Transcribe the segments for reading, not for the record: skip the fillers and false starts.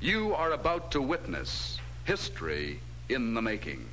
You are about to witness history in the making.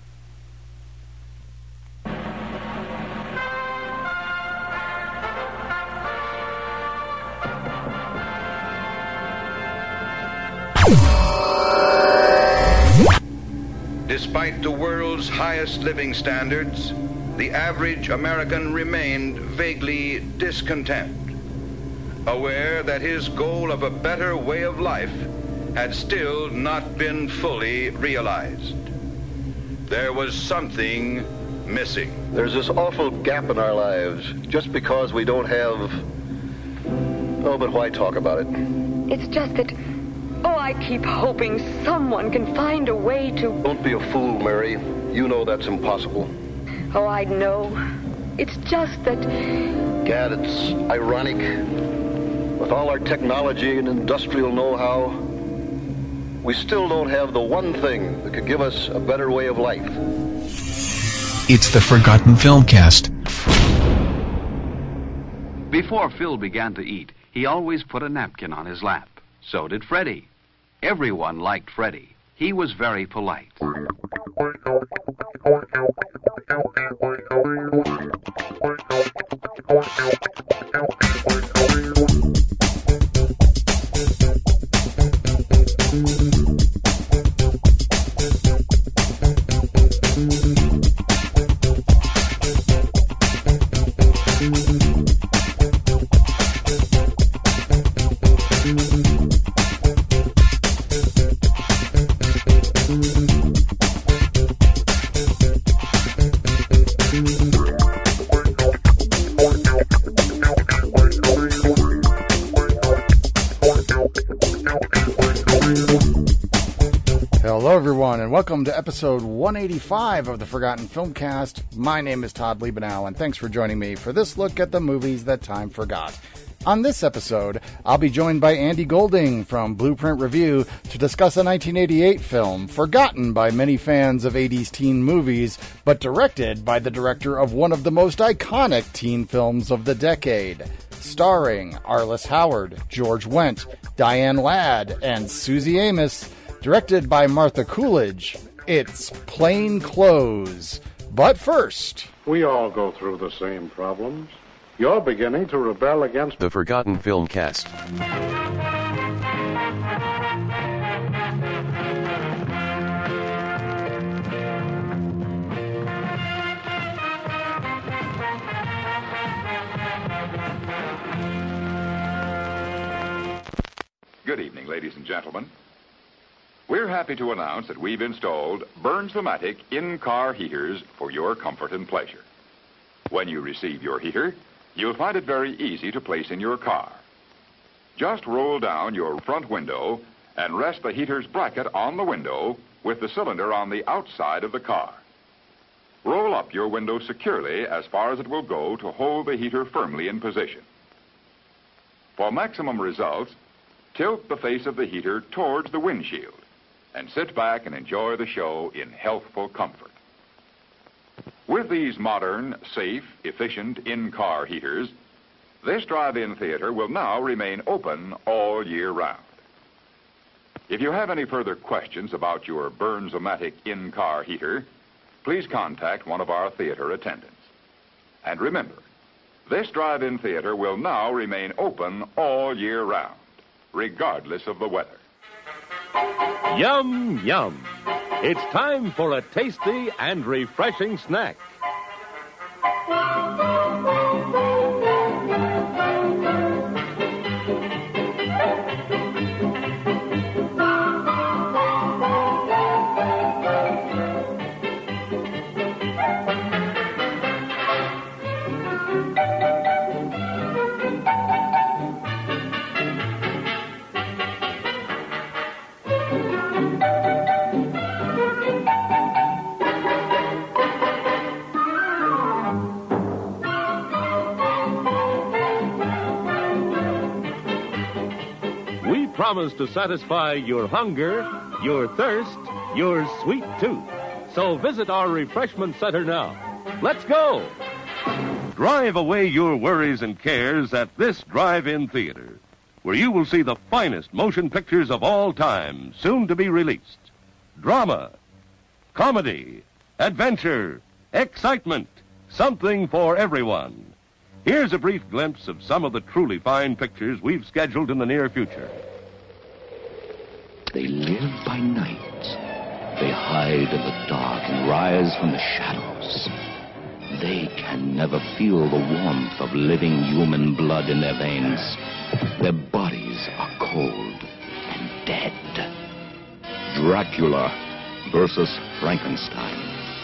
Despite the world's highest living standards, the average American remained vaguely discontent, aware that his goal of a better way of life had still not been fully realized. There was something missing. There's this awful gap in our lives just because we don't have... Oh, but why talk about it? It's just that... Oh, I keep hoping someone can find a way to... Don't be a fool, Mary. You know that's impossible. Oh, I know. It's just that... Gad, it's ironic. With all our technology and industrial know-how, we still don't have the one thing that could give us a better way of life. It's the Forgotten Filmcast. Before Phil began to eat, he always put a napkin on his lap. So did Freddie. Everyone liked Freddie. He was very polite. Hello, everyone, and welcome to episode 185 of the Forgotten Filmcast. My name is Todd Liebenow, and thanks for joining me for this look at the movies that time forgot. On this episode, I'll be joined by Andy Golding from Blueprint Review to discuss a 1988 film forgotten by many fans of 80s teen movies, but directed by the director of one of the most iconic teen films of the decade. Starring Arliss Howard, George Wendt, Diane Ladd, and Susie Amos. Directed by Martha Coolidge, it's Plain Clothes. But first... We all go through the same problems. You're beginning to rebel against... The Forgotten Filmcast. Good evening, ladies and gentlemen. We're happy to announce that we've installed Burns-O-Matic in-car heaters for your comfort and pleasure. When you receive your heater, you'll find it very easy to place in your car. Just roll down your front window and rest the heater's bracket on the window with the cylinder on the outside of the car. Roll up your window securely as far as it will go to hold the heater firmly in position. For maximum results, tilt the face of the heater towards the windshield and sit back and enjoy the show in healthful comfort. With these modern, safe, efficient in-car heaters, this drive-in theater will now remain open all year round. If you have any further questions about your Burns-O-Matic in-car heater, please contact one of our theater attendants. And remember, this drive-in theater will now remain open all year round, regardless of the weather. Yum, yum. It's time for a tasty and refreshing snack. Promise to satisfy your hunger, your thirst, your sweet tooth. So visit our refreshment center now. Let's go! Drive away your worries and cares at this drive-in theater. where you will see the finest motion pictures of all time, soon to be released. Drama, comedy, adventure, excitement, something for everyone. Here's a brief glimpse of some of the truly fine pictures we've scheduled in the near future. They live by night. They hide in the dark and rise from the shadows. They can never feel the warmth of living human blood in their veins. Their bodies are cold and dead. Dracula versus Frankenstein.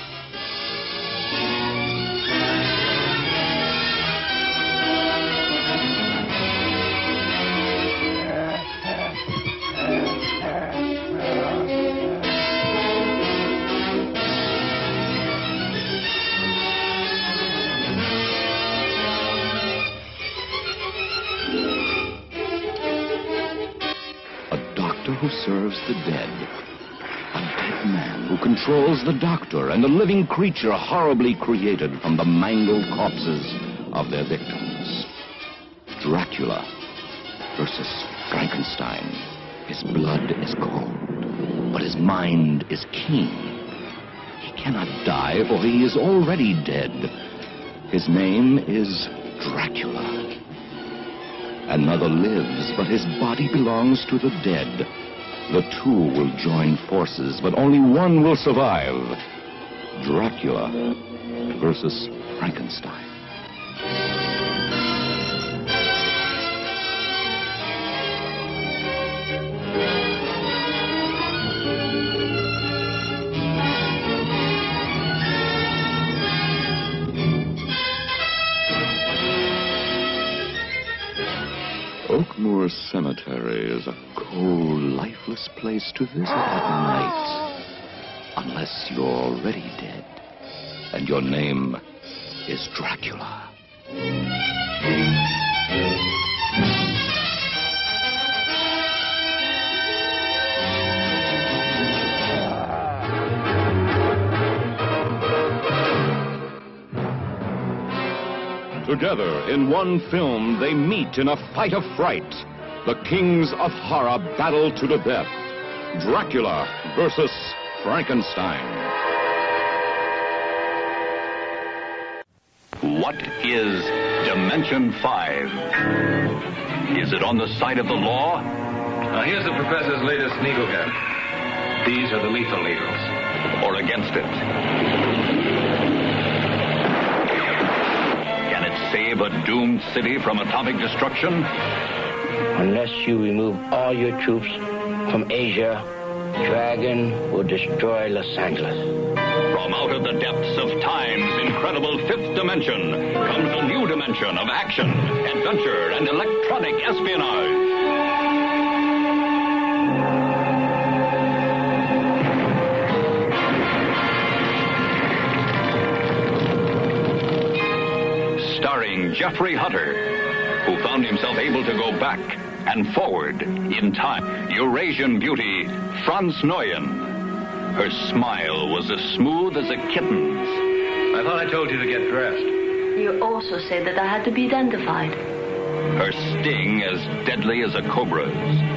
Who serves the dead. A dead man who controls the doctor and a living creature horribly created from the mangled corpses of their victims. Dracula versus Frankenstein. His blood is cold, but his mind is keen. He cannot die, for he is already dead. His name is Dracula. Another lives, but his body belongs to the dead. The two will join forces, but only one will survive. Dracula versus Frankenstein. Oakmoor Cemetery is a cold, lifeless place to visit at night. Unless you're already dead. And your name is Dracula. Together in one film, they meet in a fight of fright. The kings of horror battle to the death. Dracula versus Frankenstein. What is Dimension 5? Is it on the side of the law? Here's the professor's latest needle gun. These are the lethal needles. Or against it? Save a doomed city from atomic destruction? Unless you remove all your troops from Asia, Dragon will destroy Los Angeles. From out of the depths of time's incredible fifth dimension comes a new dimension of action, adventure, and electronic espionage. Starring Jeffrey Hunter, who found himself able to go back and forward in time. Eurasian beauty, Franz Nguyen. Her smile was as smooth as a kitten's. I thought I told you to get dressed. You also said that I had to be identified. Her sting as deadly as a cobra's.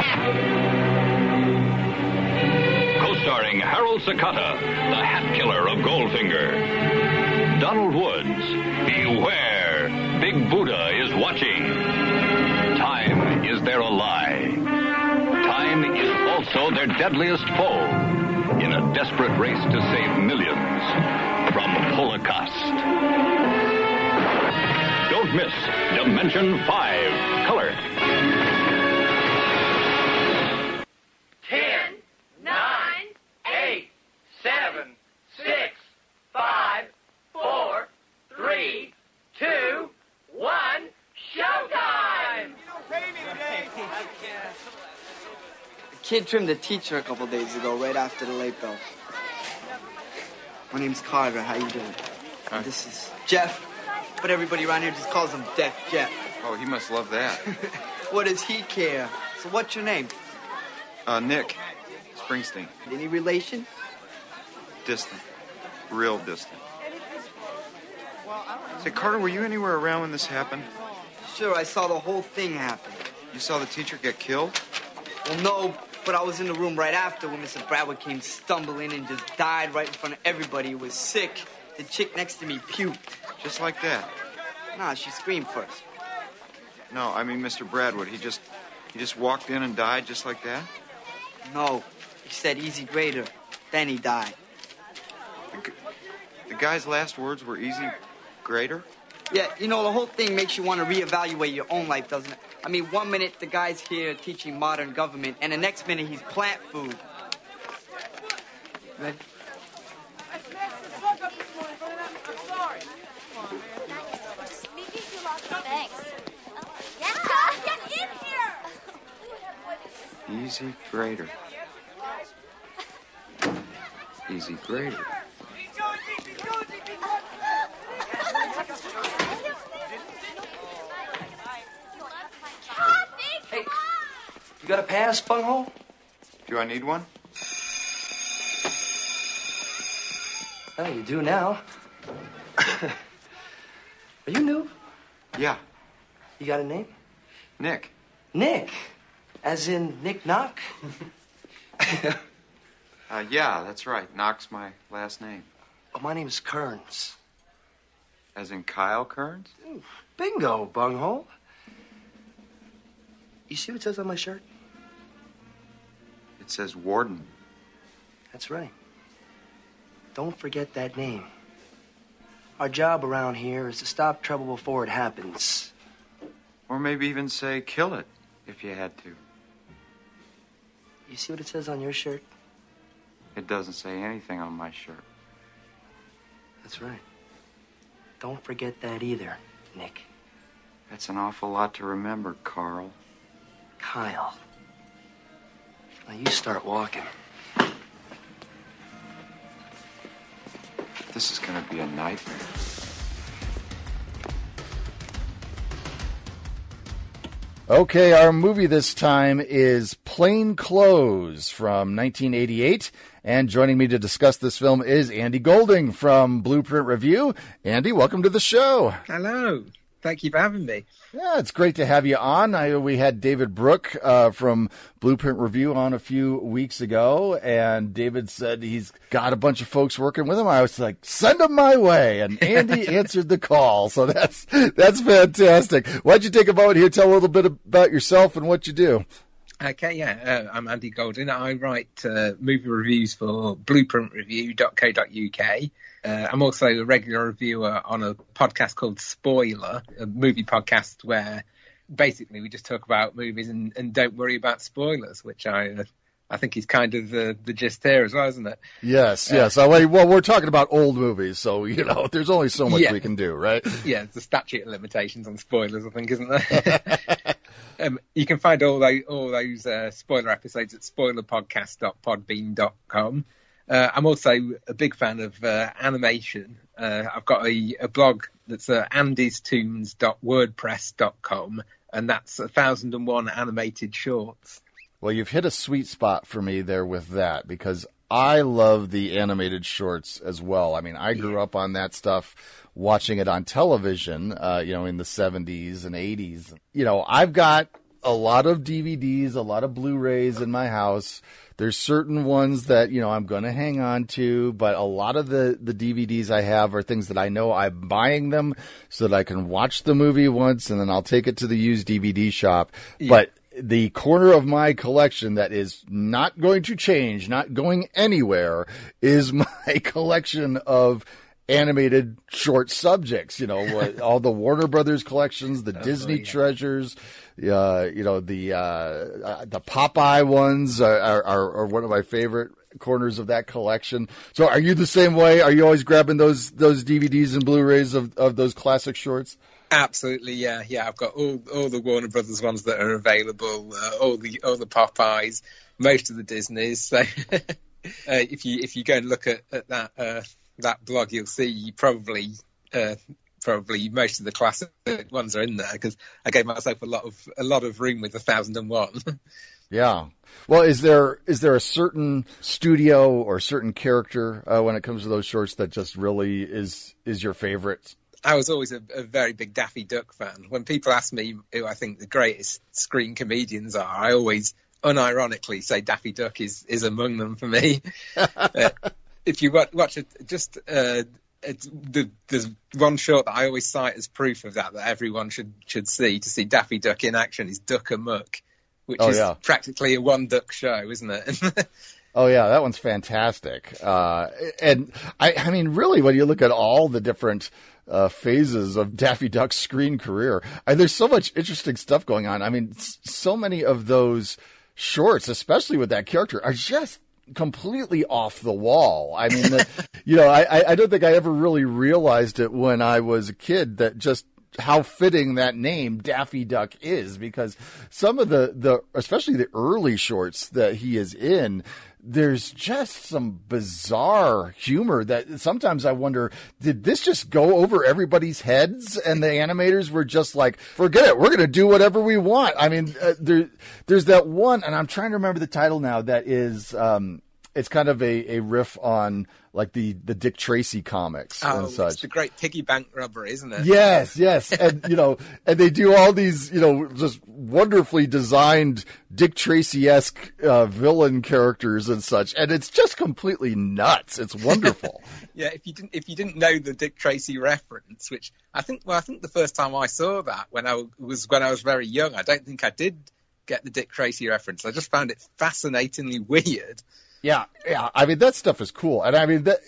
Co-starring Harold Sakata, the hat killer of Goldfinger. Donald Woods, beware. Big Buddha is watching. Time is their ally. Time is also their deadliest foe in a desperate race to save millions from Holocaust. Don't miss Dimension 5 Color. 10, 9, 8, 7, 6, 5, 4, 3, 2, 1, showtime! The kid trimmed the teacher a couple days ago, right after the late bell. My name's Carter. How you doing? Hi. This is Jeff, but everybody around here just calls him Deaf Jeff. Oh, he must love that. What does he care? So what's your name? Nick Springsteen. Any relation? Distant. Real distant. Say, Carter, were you anywhere around when this happened? Sure, I saw the whole thing happen. You saw the teacher get killed? Well, no, but I was in the room right after when Mr. Bradwood came stumbling and just died right in front of everybody. He was sick. The chick next to me puked. Just like that? Nah, she screamed first. No, I mean Mr. Bradwood. He just walked in and died just like that? No, he said easy grader. Then he died. The guy's last words were easy grader? Yeah, you know, the whole thing makes you want to reevaluate your own life, doesn't it? I mean, 1 minute the guy's here teaching modern government, and the next minute he's plant food. Right? Thanks. Get in here! Easy grader. Easy grader. Hey, you got a pass, bunghole? Do I need one? Oh, you do now. Are you new? Yeah. You got a name? Nick. Nick? As in Nick Knock? Yeah, that's right. Knock's my last name. Oh, my name's Kearns. As in Kyle Kearns? Bingo, bunghole. You see what it says on my shirt? It says Warden. That's right. Don't forget that name. Our job around here is to stop trouble before it happens. Or maybe even say kill it, if you had to. You see what it says on your shirt? It doesn't say anything on my shirt. That's right. Don't forget that either, Nick. That's an awful lot to remember, Carl. Kyle. Now you start walking. This is gonna be a nightmare. Okay, our movie this time is Plain Clothes from 1988. And joining me to discuss this film is Andy Golding from Blueprint Review. Andy, welcome to the show. Hello. Thank you for having me. Yeah, it's great to have you on. We had David Brooke from Blueprint Review on a few weeks ago, and David said he's got a bunch of folks working with him. I was like, send them my way, and Andy answered the call, so that's fantastic. Why don't you take a moment here, tell a little bit about yourself and what you do. Okay, yeah, I'm Andy Golding. I write movie reviews for blueprintreview.co.uk. I'm also a regular reviewer on a podcast called Spoiler, a movie podcast where basically we just talk about movies and don't worry about spoilers, which I think is kind of the gist here as well, isn't it? Yes. Well, we're talking about old movies, so, there's only so much we can do, right? Yeah, the statute of limitations on spoilers, I think, isn't there? You can find all those spoiler episodes at spoilerpodcast.podbean.com. I'm also a big fan of animation. I've got a blog that's andystoons.wordpress.com, and that's 1001 animated shorts. Well, you've hit a sweet spot for me there with that, because I love the animated shorts as well. I mean, I grew up on that stuff, watching it on television, in the 70s and 80s. I've got a lot of DVDs, a lot of Blu-rays in my house. There's certain ones that, I'm going to hang on to, but a lot of the DVDs I have are things that I know I'm buying them so that I can watch the movie once and then I'll take it to the used DVD shop. Yeah. But the corner of my collection that is not going to change, not going anywhere, is my collection of animated short subjects, all the Warner Brothers collections, the Disney treasures, the Popeye ones are one of my favorite corners of that collection. So are you the same way? Are you always grabbing those DVDs and Blu-rays of those classic shorts? Absolutely, yeah. I've got all the Warner Brothers ones that are available, all the Popeyes, most of the Disneys. So if you go and look at that blog, you'll see probably most of the classic ones are in there, because I gave myself a lot of room with 1001. Yeah. Well, is there a certain studio or certain character when it comes to those shorts that just really is your favorite? I was always a very big Daffy Duck fan. When people ask me who I think the greatest screen comedians are, I always unironically say Daffy Duck is among them for me. If you watch it, there's one short that I always cite as proof of that everyone should see to see Daffy Duck in action is Duck Amuck, which is practically a one duck show, isn't it? Oh yeah, that one's fantastic. And I mean, really, when you look at all the different phases of Daffy Duck's screen career, there's so much interesting stuff going on. I mean, so many of those shorts, especially with that character, are just completely off the wall. I mean, I don't think I ever really realized it when I was a kid that just how fitting that name Daffy Duck is, because some of the especially the early shorts that he is in, there's just some bizarre humor that sometimes I wonder, did this just go over everybody's heads and the animators were just like, forget it, we're going to do whatever we want? I mean, there's that one, and I'm trying to remember the title now, that is, it's kind of a riff on like the Dick Tracy comics and such. It's the great piggy bank robbery, isn't it? Yes. And, and they do all these, just wonderfully designed Dick Tracy-esque villain characters and such. And it's just completely nuts. It's wonderful. Yeah. If you didn't know the Dick Tracy reference, which I think the first time I saw that when I was very young, I don't think I did get the Dick Tracy reference. I just found it fascinatingly weird. Yeah. I mean, that stuff is cool. And I mean, that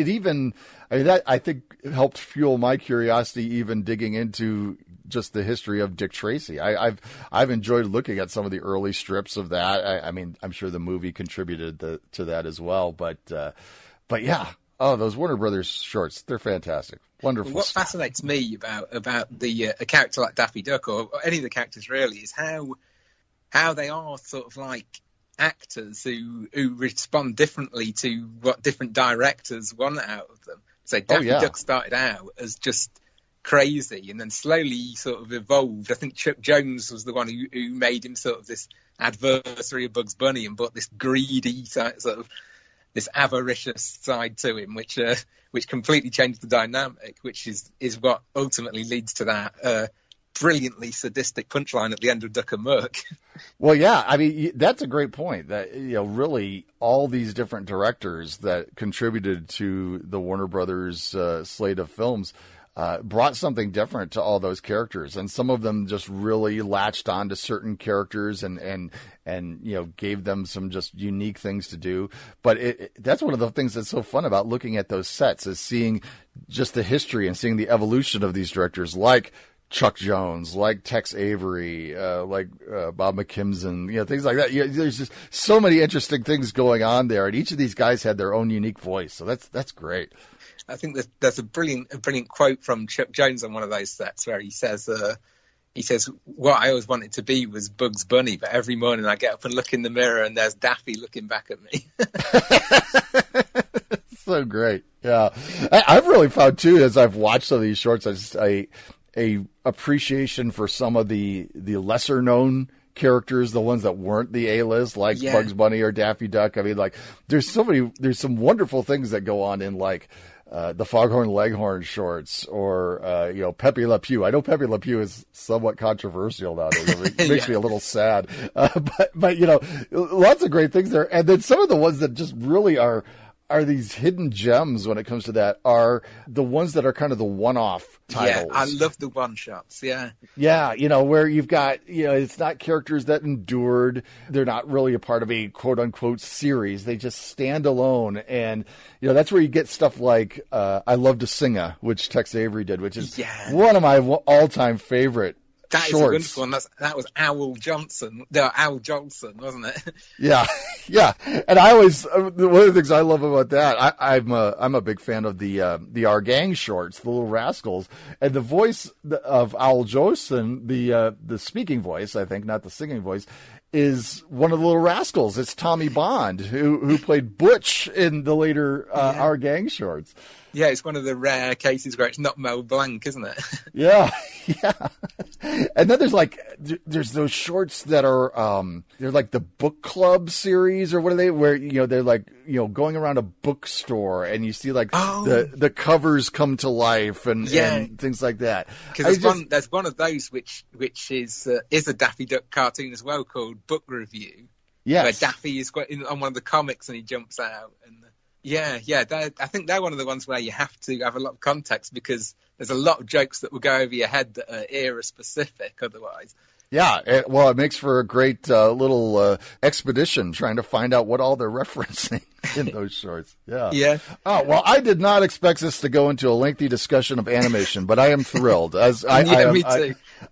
I think helped fuel my curiosity, even digging into just the history of Dick Tracy. I've enjoyed looking at some of the early strips of that. I mean, I'm sure the movie contributed to that as well, but yeah. Oh, those Warner Brothers shorts, they're fantastic. Wonderful. What fascinates me about a character like Daffy Duck, or any of the characters really, is how they are sort of like actors who respond differently to what different directors want out of them. So Daffy Duck started out as just crazy and then slowly sort of evolved. I think Chuck Jones was the one who made him sort of this adversary of Bugs Bunny and brought this greedy sort of this avaricious side to him, which completely changed the dynamic, which is what ultimately leads to that brilliantly sadistic punchline at the end of Duck Amuck. Well, yeah, I mean, that's a great point. That really all these different directors that contributed to the Warner Brothers slate of films brought something different to all those characters, and some of them just really latched on to certain characters and gave them some just unique things to do. But that's one of the things that's so fun about looking at those sets, is seeing just the history and seeing the evolution of these directors, like Chuck Jones, like Tex Avery, like Bob McKimson, things like that. There's just so many interesting things going on there, and each of these guys had their own unique voice. So that's great. I think there's a brilliant quote from Chuck Jones on one of those sets where he says, "What I always wanted to be was Bugs Bunny, but every morning I get up and look in the mirror and there's Daffy looking back at me." So great. Yeah, I've really found too, as I've watched some of these shorts, a appreciation for some of the lesser known characters, the ones that weren't the A-list, like Bugs Bunny or Daffy Duck. I mean, like, there's some wonderful things that go on in, like, the Foghorn Leghorn shorts, or, Pepe Le Pew. I know Pepe Le Pew is somewhat controversial nowadays. It makes me a little sad. But, lots of great things there. And then some of the ones that just really are these hidden gems when it comes to that, are the ones that are kind of the one-off titles. Yeah, I love the one-shots, yeah. Yeah, where you've got, it's not characters that endured. They're not really a part of a quote-unquote series. They just stand alone. And, that's where you get stuff like I Love to Singa, which Tex Avery did, which is one of my all-time favorite That shorts. Is a wonderful one. That was Al Johnson, wasn't it? Yeah. And I always, one of the things I love about that, I'm a big fan of the Our Gang shorts, the Little Rascals, and the voice of Al Johnson, the speaking voice, I think, not the singing voice, is one of the Little Rascals. It's Tommy Bond, who played Butch in the later Our Gang shorts. Yeah, it's one of the rare cases where it's not Mel Blanc, isn't it? Yeah. And then there's those shorts that are, they're like the book club series, or what are they, where, they're like, going around a bookstore and you see like the covers come to life and things like that. Because there's one of those which is a Daffy Duck cartoon as well, called Book Review. Yes. Where Daffy is on one of the comics and he jumps out. And I think they're one of the ones where you have to have a lot of context, because there's a lot of jokes that will go over your head that are era specific otherwise. Yeah, it makes for a great little expedition trying to find out what all they're referencing in those shorts. Yeah. Yeah. Oh, well, I did not expect us to go into a lengthy discussion of animation, but I am thrilled. Me too.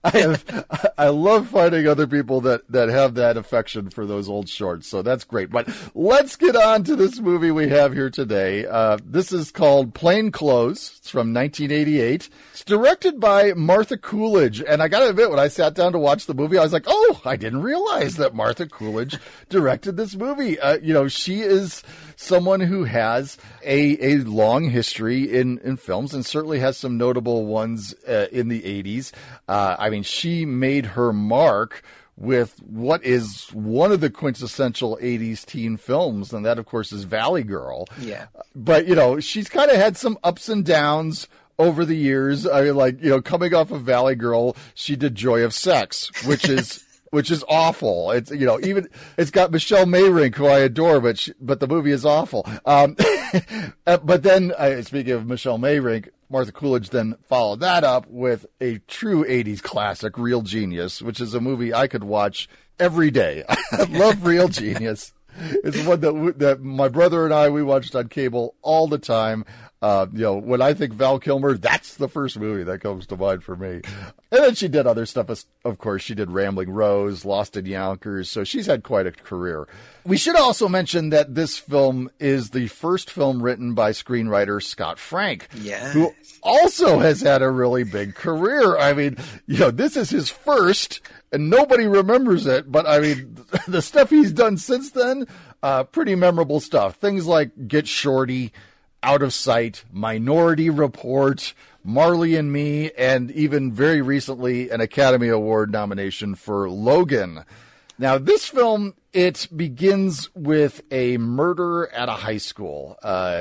I love finding other people that have that affection for those old shorts, so that's great. But let's get on to this movie we have here today. This is called Plain Clothes. It's from 1988. It's directed by Martha Coolidge, and I gotta admit, when I sat down to watch the movie, I was like, oh, I didn't realize that Martha Coolidge directed this movie. She is someone who has a long history in films, and certainly has some notable ones in the 80s. She made her mark with what is one of the quintessential 80s teen films, and that, of course, is Valley Girl. Yeah. But, she's kind of had some ups and downs over the years. Coming off of Valley Girl, she did Joy of Sex, which is awful. It's, even it's got Michelle Mayrink, who I adore, but the movie is awful. But then, speaking of Michelle Mayrink, Martha Coolidge then followed that up with a true 80s classic, Real Genius, which is a movie I could watch every day. I love Real Genius. It's one that my brother and I, we watched on cable all the time. When I think Val Kilmer, that's the first movie that comes to mind for me. And then she did other stuff. Of course, she did Rambling Rose, Lost in Yonkers. So she's had quite a career. We should also mention that this film is the first film written by screenwriter Scott Frank. Yeah. Who also has had a really big career. This is his first, and nobody remembers it. But the stuff he's done since then, pretty memorable stuff. Things like Get Shorty, Out of Sight, Minority Report, Marley and Me, and even very recently an Academy Award nomination for Logan. Now, this film, it begins with a murder at a high school.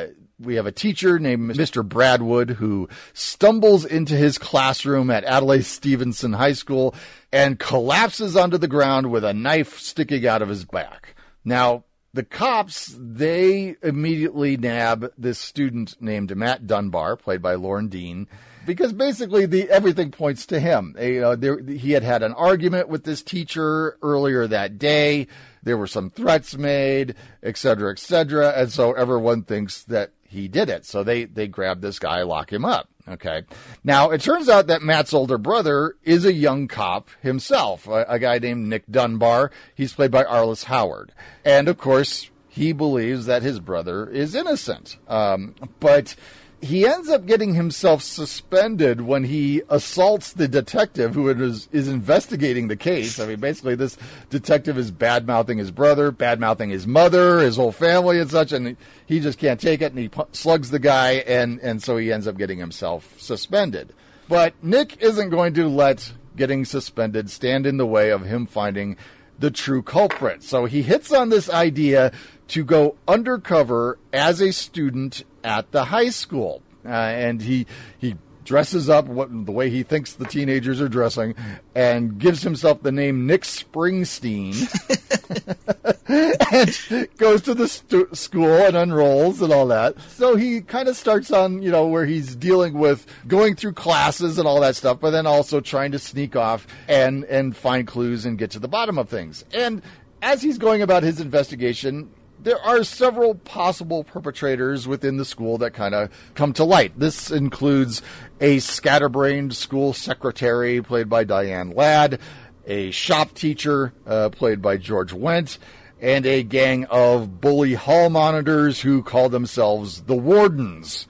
We have a teacher named Mr. Bradwood who stumbles into his classroom at Adlai Stevenson High School and collapses onto the ground with a knife sticking out of his back. Now, the cops, they immediately nab this student named Matt Dunbar, played by Lorne Dean, because basically everything points to him. He had an argument with this teacher earlier that day. There were some threats made, et cetera, and so everyone thinks that he did it. So they grab this guy, lock him up. Okay. Now, it turns out that Matt's older brother is a young cop himself, a guy named Nick Dunbar. He's played by Arliss Howard. And, of course, he believes that his brother is innocent. But he ends up getting himself suspended when he assaults the detective who is investigating the case. Basically, this detective is bad-mouthing his brother, bad-mouthing his mother, his whole family and such, and he just can't take it, and he slugs the guy, and so he ends up getting himself suspended. But Nick isn't going to let getting suspended stand in the way of him finding the true culprit. So he hits on this idea to go undercover as a student at the high school. And he dresses up the way he thinks the teenagers are dressing and gives himself the name Nick Springsteen and goes to the school and enrolls and all that. So he kind of starts on, where he's dealing with going through classes and all that stuff, but then also trying to sneak off and find clues and get to the bottom of things. And as he's going about his investigation, there are several possible perpetrators within the school that kind of come to light. This includes a scatterbrained school secretary played by Diane Ladd, a shop teacher played by George Wendt, and a gang of bully hall monitors who call themselves the Wardens.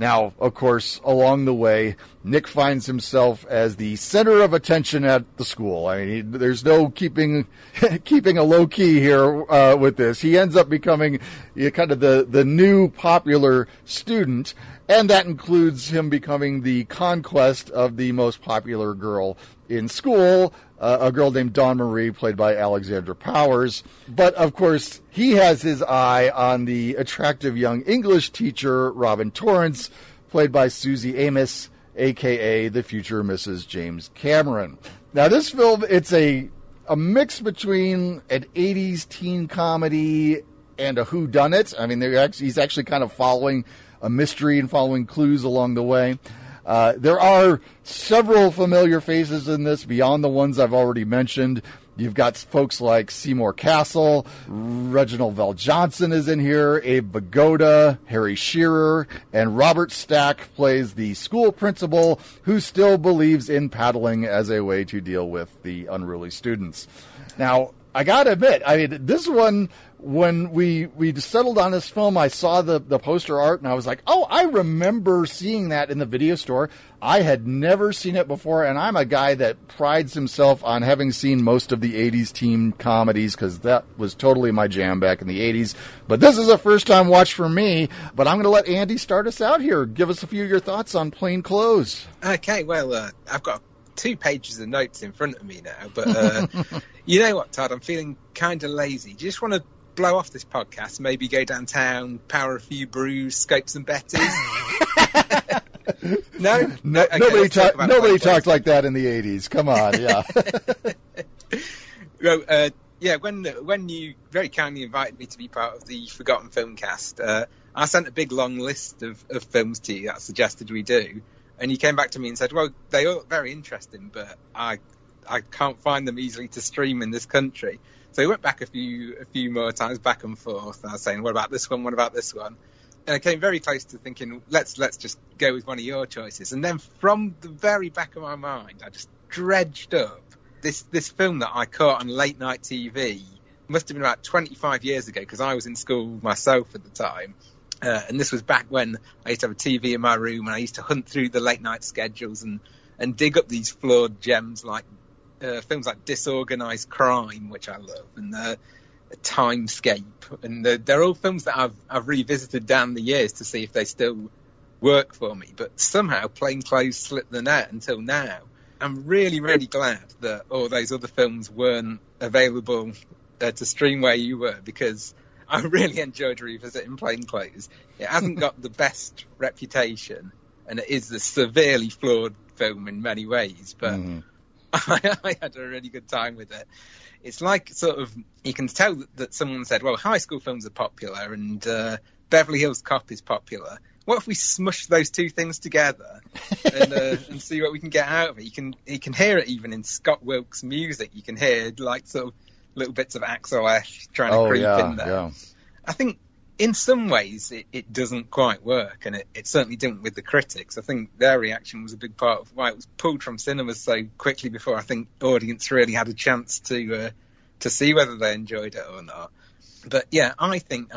Now, of course, along the way, Nick finds himself as the center of attention at the school. I mean, there's no keeping a low key here with this. He ends up becoming kind of the new popular student, and that includes him becoming the conquest of the most popular girl in school, a girl named Dawn Marie, played by Alexandra Powers. But, of course, he has his eye on the attractive young English teacher, Robin Torrance, played by Susie Amos, a.k.a. the future Mrs. James Cameron. Now, this film, it's a mix between an 80s teen comedy and a whodunit. I mean, he's actually kind of following a mystery and following clues along the way. There are several familiar faces in this beyond the ones I've already mentioned. You've got folks like Seymour Castle, Reginald VelJohnson is in here, Abe Vigoda, Harry Shearer, and Robert Stack plays the school principal who still believes in paddling as a way to deal with the unruly students. Now, I gotta admit, I mean, this one, when we settled on this film, I saw the poster art and I was like, oh, I remember seeing that in the video store. I had never seen it before, and I'm a guy that prides himself on having seen most of the 80s teen comedies because that was totally my jam back in the 80s. But this is a first-time watch for me, but I'm going to let Andy start us out here. Give us a few of your thoughts on Plain Clothes. Okay, well, I've got 2 pages of notes in front of me now, but you know what, Todd, I'm feeling kind of lazy. Do you just want to blow off this podcast, maybe go downtown, power a few brews, scope some betties? No? Okay, nobody talked like that in the 80s. Come on, yeah. Well, yeah, when you very kindly invited me to be part of the Forgotten Filmcast, I sent a big long list of films to you that suggested we do, and you came back to me and said, well, they all look very interesting, but I can't find them easily to stream in this country. So we went back a few more times, back and forth. I was saying, what about this one? What about this one? And I came very close to thinking, let's just go with one of your choices. And then from the very back of my mind, I just dredged up this film that I caught on late night TV. It must have been about 25 years ago, because I was in school myself at the time. And this was back when I used to have a TV in my room, and I used to hunt through the late night schedules and dig up these flawed gems like films like Disorganized Crime, which I love, and Timescape, and they're all films that I've revisited down the years to see if they still work for me. But somehow Plain Clothes slipped the net until now. I'm really, really glad that all those other films weren't available to stream where you were, because I really enjoyed revisiting Plain Clothes. It hasn't got the best reputation, and it is a severely flawed film in many ways, but I had a really good time with it. It's like sort of, you can tell that someone said, well, high school films are popular and Beverly Hills Cop is popular. What if we smush those two things together and see what we can get out of it? You can hear it even in Scott Wilkes' music. You can hear like sort of little bits of Axel F trying to creep in there. Yeah. I think in some ways it doesn't quite work, and it certainly didn't with the critics. I think their reaction was a big part of why it was pulled from cinemas so quickly before I think audience really had a chance to see whether they enjoyed it or not. But yeah, I think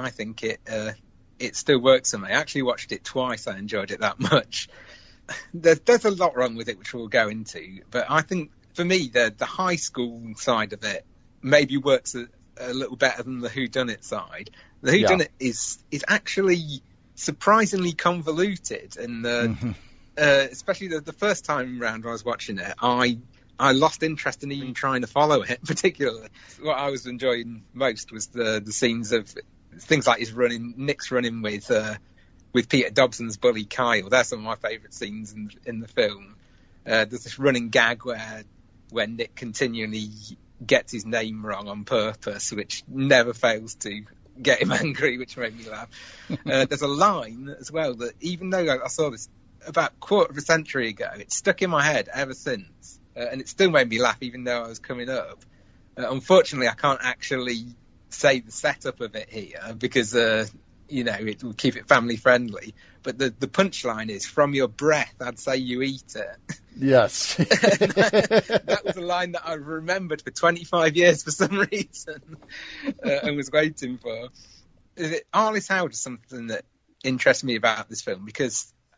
it still works for me. I actually watched it twice. I enjoyed it that much. There's a lot wrong with it, which we'll go into. But I think for me, the high school side of it maybe works a little better than the whodunit side. The whodunit is actually surprisingly convoluted, and especially the first time round when I was watching it, I lost interest in even trying to follow it particularly. What I was enjoying most was the scenes of things like Nick's running with Peter Dobson's bully Kyle. They're some of my favourite scenes in the film. There's this running gag where Nick continually gets his name wrong on purpose, which never fails to get him angry, which made me laugh. There's a line as well that, even though I saw this about a quarter of a century ago, it's stuck in my head ever since, and it still made me laugh even though I was coming up. Unfortunately, I can't actually say the setup of it here because it will keep it family friendly, but the punchline is, from your breath I'd say you eat it. Yes. that was a line that I remembered for 25 years for some reason and was waiting for. Arliss Howard is something that interests me about this film, because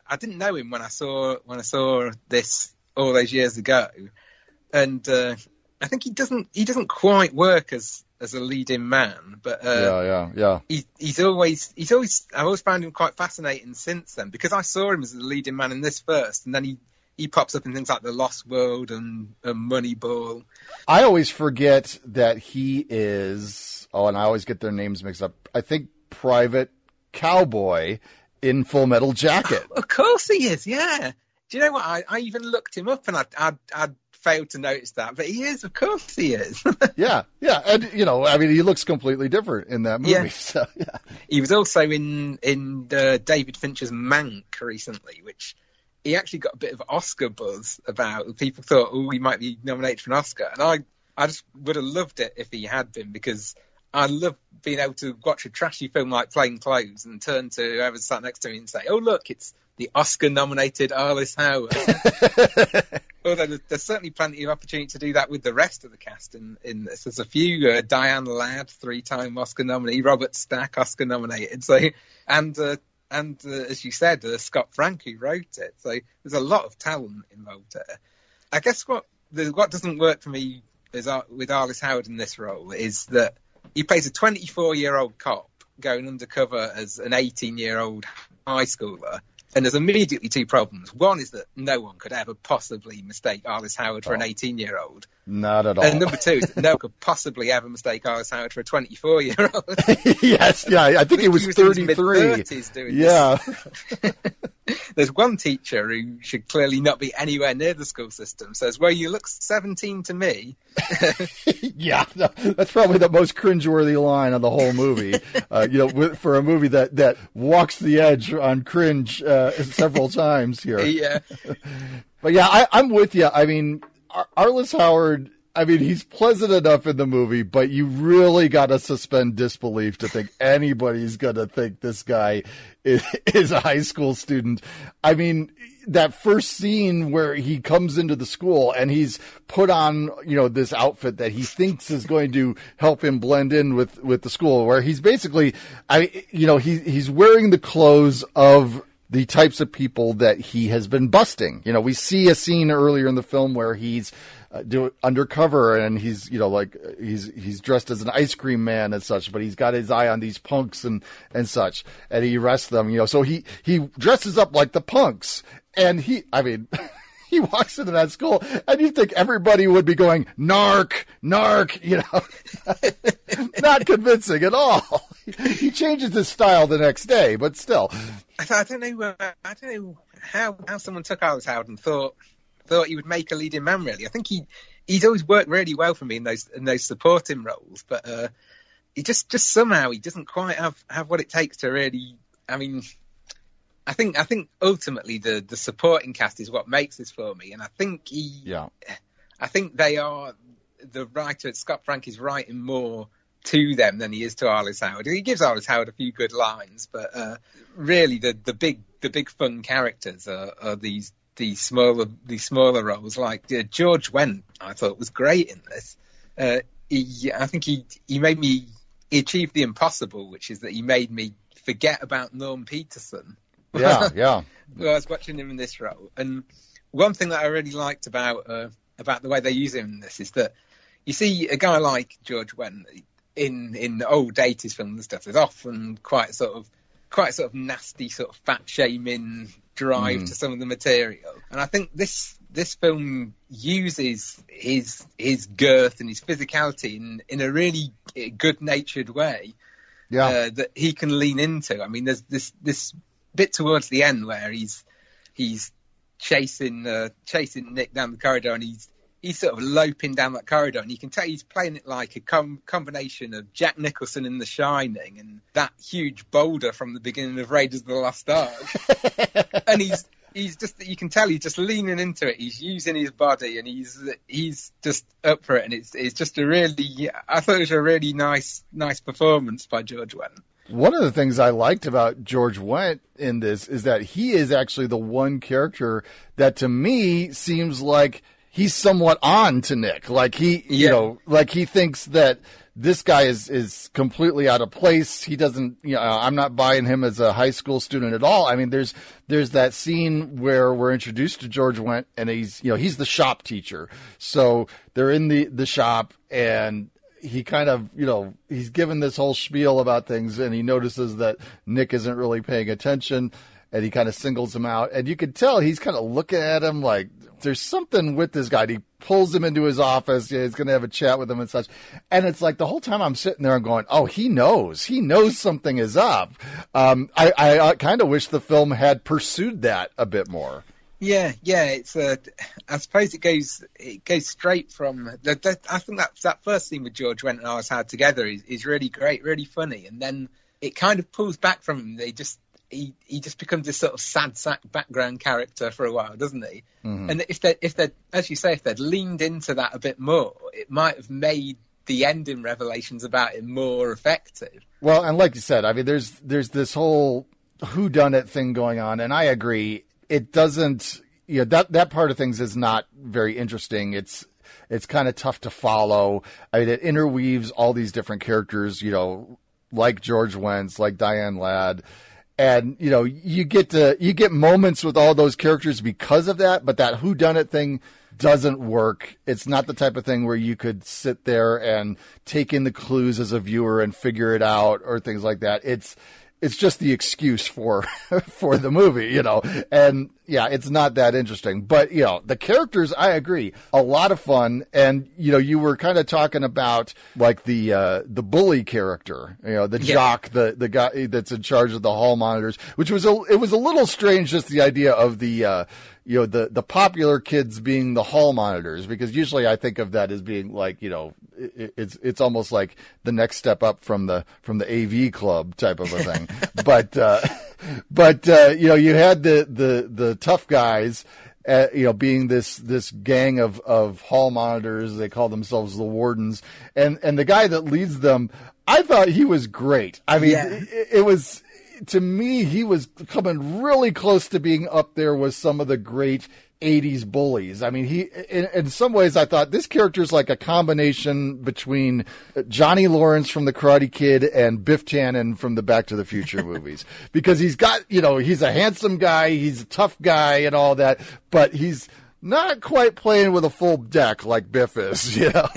I didn't know him when I saw this all those years ago, and I think he doesn't quite work as a leading man, but yeah. He's always I've always found him quite fascinating since then, because I saw him as the leading man in this first, and then he pops up in things like The Lost World and Moneyball. I always forget that he is, and I always get their names mixed up. I think Private Cowboy in Full Metal Jacket. Of course he is, yeah. Do you know what? I even looked him up, and I'd failed to notice that, but he is, of course he is. yeah, and he looks completely different in that movie. Yeah. So, yeah. He was also in David Fincher's Mank recently, which he actually got a bit of Oscar buzz about. People thought, he might be nominated for an Oscar, and I just would have loved it if he had been, because I love being able to watch a trashy film like Plain Clothes and turn to whoever's sat next to me and say, "Oh, look, it's the Oscar-nominated Arliss Howard." Although there's certainly plenty of opportunity to do that with the rest of the cast in this. There's a few, Diane Ladd, 3-time Oscar nominee, Robert Stack, Oscar nominated. So, and as you said, Scott Frank, who wrote it. So there's a lot of talent involved there. I guess what doesn't work for me with Arliss Howard in this role is that he plays a 24-year-old cop going undercover as an 18-year-old high schooler. And there's immediately two problems. One is that no one could ever possibly mistake Arliss Howard for an 18-year-old. Not at all. And number two is that no one could possibly ever mistake Arliss Howard for a 24-year-old. Yes, yeah, I think he was 33. In his mid-30s doing this. There's one teacher who should clearly not be anywhere near the school system, says, "Well, you look 17 to me." Yeah, that's probably the most cringeworthy line of the whole movie. For a movie that walks the edge on cringe several times here. Yeah. But yeah, I'm with you. I mean, Arliss Howard, he's pleasant enough in the movie, but you really got to suspend disbelief to think anybody's going to think this guy is a high school student. I mean, that first scene where he comes into the school and he's put on, this outfit that he thinks is going to help him blend in with the school, where he's basically, he's wearing the clothes of the types of people that he has been busting. We see a scene earlier in the film where he's undercover and he's he's dressed as an ice cream man and such, but he's got his eye on these punks and such, and he arrests them. So he dresses up like the punks, and he walks into that school, and you think everybody would be going, "Narc, narc," not convincing at all. He changes his style the next day, but still. I don't know how someone took Arliss Howard and thought he would make a leading man. Really, I think he's always worked really well for me in those supporting roles, but he just somehow he doesn't quite have what it takes to really. I think ultimately the supporting cast is what makes this for me, and I think they are, the writer Scott Frank is writing more to them than he is to Arliss Howard. He gives Arliss Howard a few good lines, but really the big fun characters are these smaller roles. Like George Wendt, I thought was great in this. I think he achieved the impossible, which is that he made me forget about Norm Peterson. Yeah. Well, I was watching him in this role, and one thing that I really liked about the way they use him in this is that you see a guy like George Wendt in old 80s films and stuff. There's often quite sort of nasty sort of fat shaming drive to some of the material, and I think this film uses his girth and his physicality in a really good natured way. That he can lean into. There's this bit towards the end where he's chasing Nick down the corridor, and he's sort of loping down that corridor, and you can tell he's playing it like a combination of Jack Nicholson in The Shining and that huge boulder from the beginning of Raiders of the Lost Ark. And he's just, you can tell he's just leaning into it. He's using his body, and he's just up for it. And it's just I thought it was a really nice performance by George Wendt. One of the things I liked about George Wendt in this is that he is actually the one character that to me seems like he's somewhat on to Nick. Like he, you know, like he thinks that this guy is completely out of place. He doesn't, you know, I'm not buying him as a high school student at all. I mean, there's that scene where we're introduced to George Wendt, and he's the shop teacher. So they're in the shop, and he kind of, you know, he's given this whole spiel about things, and he notices that Nick isn't really paying attention, and he kind of singles him out. And you could tell he's kind of looking at him like there's something with this guy. And he pulls him into his office. He's going to have a chat with him and such. And it's like the whole time I'm sitting there, I'm going, oh, he knows something is up. I kind of wish the film had pursued that a bit more. Yeah. It's I suppose it goes straight from. I think that first scene with George Wendt and Arliss Howard together is really great, really funny, and then it kind of pulls back from him. He just becomes this sort of sad sack background character for a while, doesn't he? Mm-hmm. And if they, as you say, if they'd leaned into that a bit more, it might have made the ending revelations about him more effective. Well, and like you said, I mean, there's this whole whodunit thing going on, and I agree. It doesn't, you know, that part of things is not very interesting. It's kind of tough to follow. I mean, it interweaves all these different characters, you know, like George Wendt, like Diane Ladd. And, you know, you get moments with all those characters because of that, but that whodunit thing doesn't work. It's not the type of thing where you could sit there and take in the clues as a viewer and figure it out or things like that. It's just the excuse for the movie, you know. And yeah, it's not that interesting. But, you know, the characters, I agree, a lot of fun. And, you know, you were kind of talking about like the bully character, you know, the jock, the guy that's in charge of the hall monitors, which was a little strange, just the idea of the you know, the popular kids being the hall monitors, because usually I think of that as being like, you know, it's almost like the next step up from the AV club type of a thing. but you know, you had the tough guys, you know, being this gang of hall monitors. They call themselves the wardens, and the guy that leads them, I thought he was great. I mean, it was, to me, he was coming really close to being up there with some of the great 80s bullies. I mean, he, in some ways, I thought this character is like a combination between Johnny Lawrence from The Karate Kid and Biff Tannen from the Back to the Future movies. Because he's got, you know, he's a handsome guy, he's a tough guy and all that, but he's not quite playing with a full deck like Biff is, you know.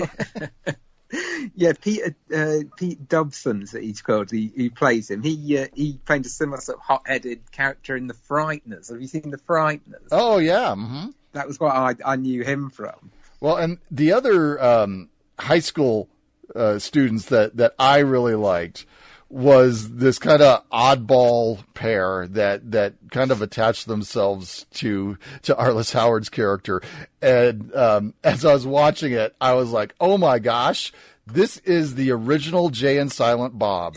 Yeah, Pete Dobson, that he's called, he plays him. He played a similar sort of hot-headed character in The Frighteners. Have you seen The Frighteners? Oh, yeah. Mm-hmm. That was what I knew him from. Well, and the other high school students that I really liked was this kind of oddball pair that kind of attached themselves to Arliss Howard's character. And as I was watching it, I was like, oh my gosh, this is the original Jay and Silent Bob.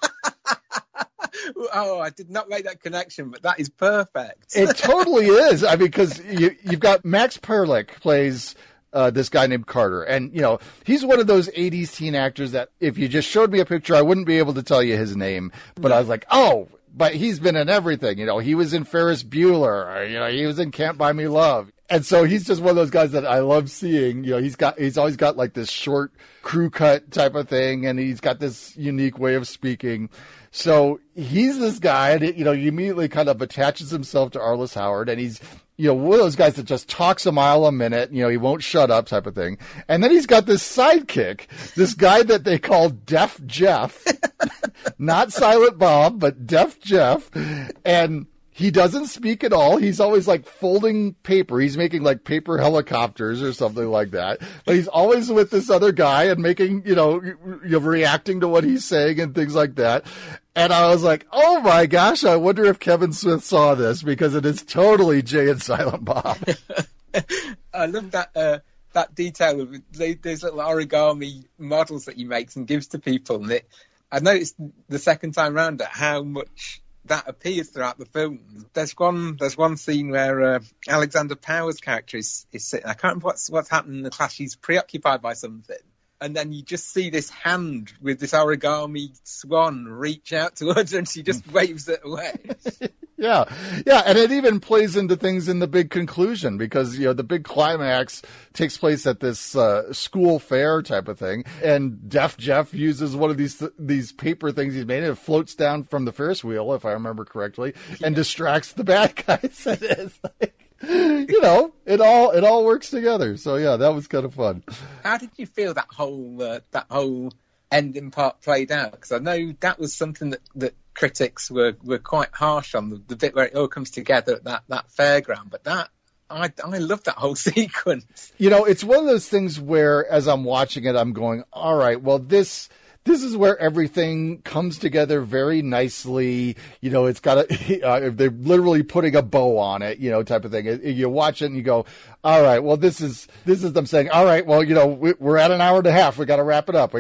Oh, I did not make that connection, but that is perfect. It totally is. I mean, because you've got Max Perlich plays this guy named Carter. And, you know, he's one of those 80s teen actors that if you just showed me a picture, I wouldn't be able to tell you his name. But I was like, oh, but he's been in everything. You know, he was in Ferris Bueller. Or, you know, he was in Can't Buy Me Love. And so he's just one of those guys that I love seeing. You know, he's always got like this short crew cut type of thing. And he's got this unique way of speaking. So he's this guy, and you know, he immediately kind of attaches himself to Arliss Howard, and he's, you know, one of those guys that just talks a mile a minute, you know, he won't shut up type of thing. And then he's got this sidekick, this guy that they call Deaf Jeff, not Silent Bob, but Deaf Jeff. And he doesn't speak at all. He's always like folding paper. He's making like paper helicopters or something like that. But he's always with this other guy and making, you know, reacting to what he's saying and things like that. And I was like, oh my gosh, I wonder if Kevin Smith saw this, because it is totally Jay and Silent Bob. I love that detail of those little origami models that he makes and gives to people. And I noticed the second time round how much that appears throughout the film. There's one scene where Alexander Power's character is sitting. I can't remember what's happening in the class. She's preoccupied by something. And then you just see this hand with this origami swan reach out towards her, and she just waves it away. Yeah, and it even plays into things in the big conclusion because, the big climax takes place at this school fair type of thing, and Deaf Jeff uses one of these paper things he's made, and it floats down from the Ferris wheel, if I remember correctly, and distracts the bad guys. And it's like, it all works together. So yeah, that was kind of fun. How did you feel that whole ending part played out? Because I know that was something that critics were quite harsh on, the bit where it all comes together at that fairground. But I love that whole sequence. It's one of those things where, as I'm watching it, I'm going, all right, well, this is where everything comes together very nicely. It's got they're literally putting a bow on it, type of thing. You watch it and you go, all right, well, this is them saying, all right, well, we're at an hour and a half. We got to wrap it up.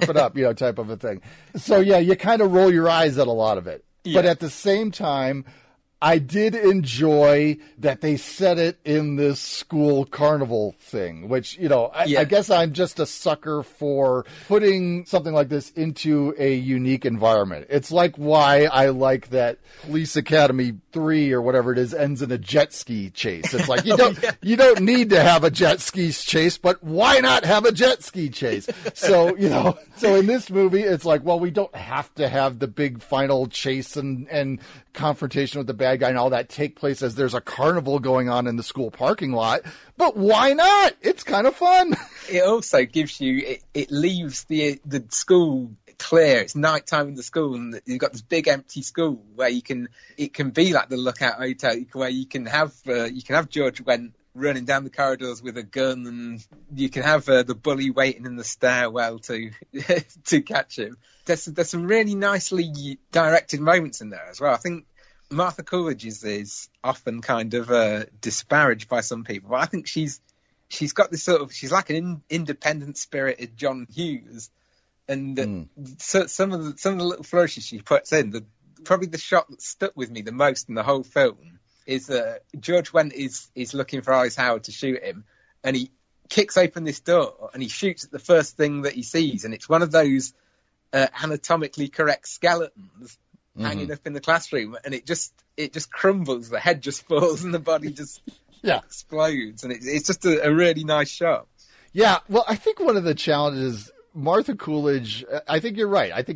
Type of a thing. So yeah, you kind of roll your eyes at a lot of it, but at the same time, I did enjoy that they set it in this school carnival thing, which, I guess I'm just a sucker for putting something like this into a unique environment. It's like why I like that Police Academy 3 or whatever it is ends in a jet ski chase. It's like, you don't need to have a jet ski chase, but why not have a jet ski chase? So, so in this movie, it's like, well, we don't have to have the big final chase and confrontation with the bad guy and all that take place as there's a carnival going on in the school parking lot. But why not? It's kind of fun. It also gives you, it leaves the school clear. It's nighttime in the school, and you've got this big empty school where it can be like the Lookout Hotel, where you can have George Wendt running down the corridors with a gun, and you can have the bully waiting in the stairwell to catch him. There's some really nicely directed moments in there as well. I think Martha Coolidge is often kind of disparaged by some people, but I think she's got this she's like an independent spirited John Hughes, and so some of the little flourishes she puts in. Probably the shot that stuck with me the most in the whole film is George Wendt is looking for Alice Howard to shoot him, and he kicks open this door and he shoots at the first thing that he sees, and it's one of those anatomically correct skeletons hanging up in the classroom, and it just crumbles. The head just falls and the body just explodes, and it's just a really nice shot. Yeah, well, I think one of the challenges, Martha Coolidge, I think you're right. I think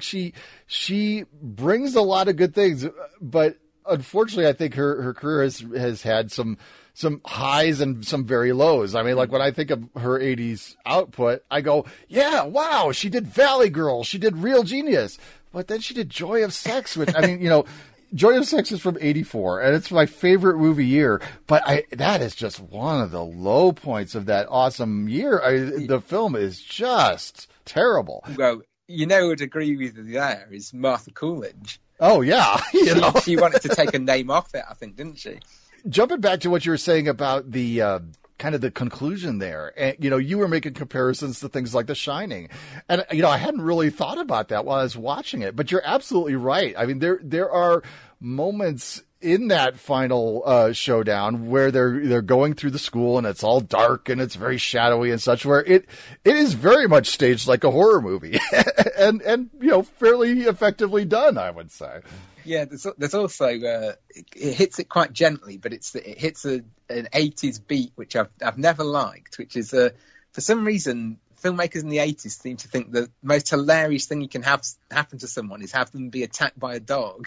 she brings a lot of good things, but unfortunately, I think her career has had some highs and some very lows. I mean, like when I think of her 80s output, I go, yeah, wow, she did Valley Girl, she did Real Genius, but then she did Joy of Sex, which, I mean, Joy of Sex is from 84, and it's my favorite movie year, but that is just one of the low points of that awesome year. The film is just terrible. Well, who would agree with you there is Martha Coolidge. Oh, yeah. She wanted to take a name off it, I think, didn't she? Jumping back to what you were saying about the kind of the conclusion there, and you were making comparisons to things like The Shining, and I hadn't really thought about that while I was watching it, but you're absolutely right. I mean, there are moments in that final showdown where they're going through the school and it's all dark and it's very shadowy and such, where it is very much staged like a horror movie and fairly effectively done, I would say. Yeah, there's also it hits it quite gently, but it hits an 80s beat which I've never liked, which is for some reason filmmakers in the 80s seem to think the most hilarious thing you can have happen to someone is have them be attacked by a dog.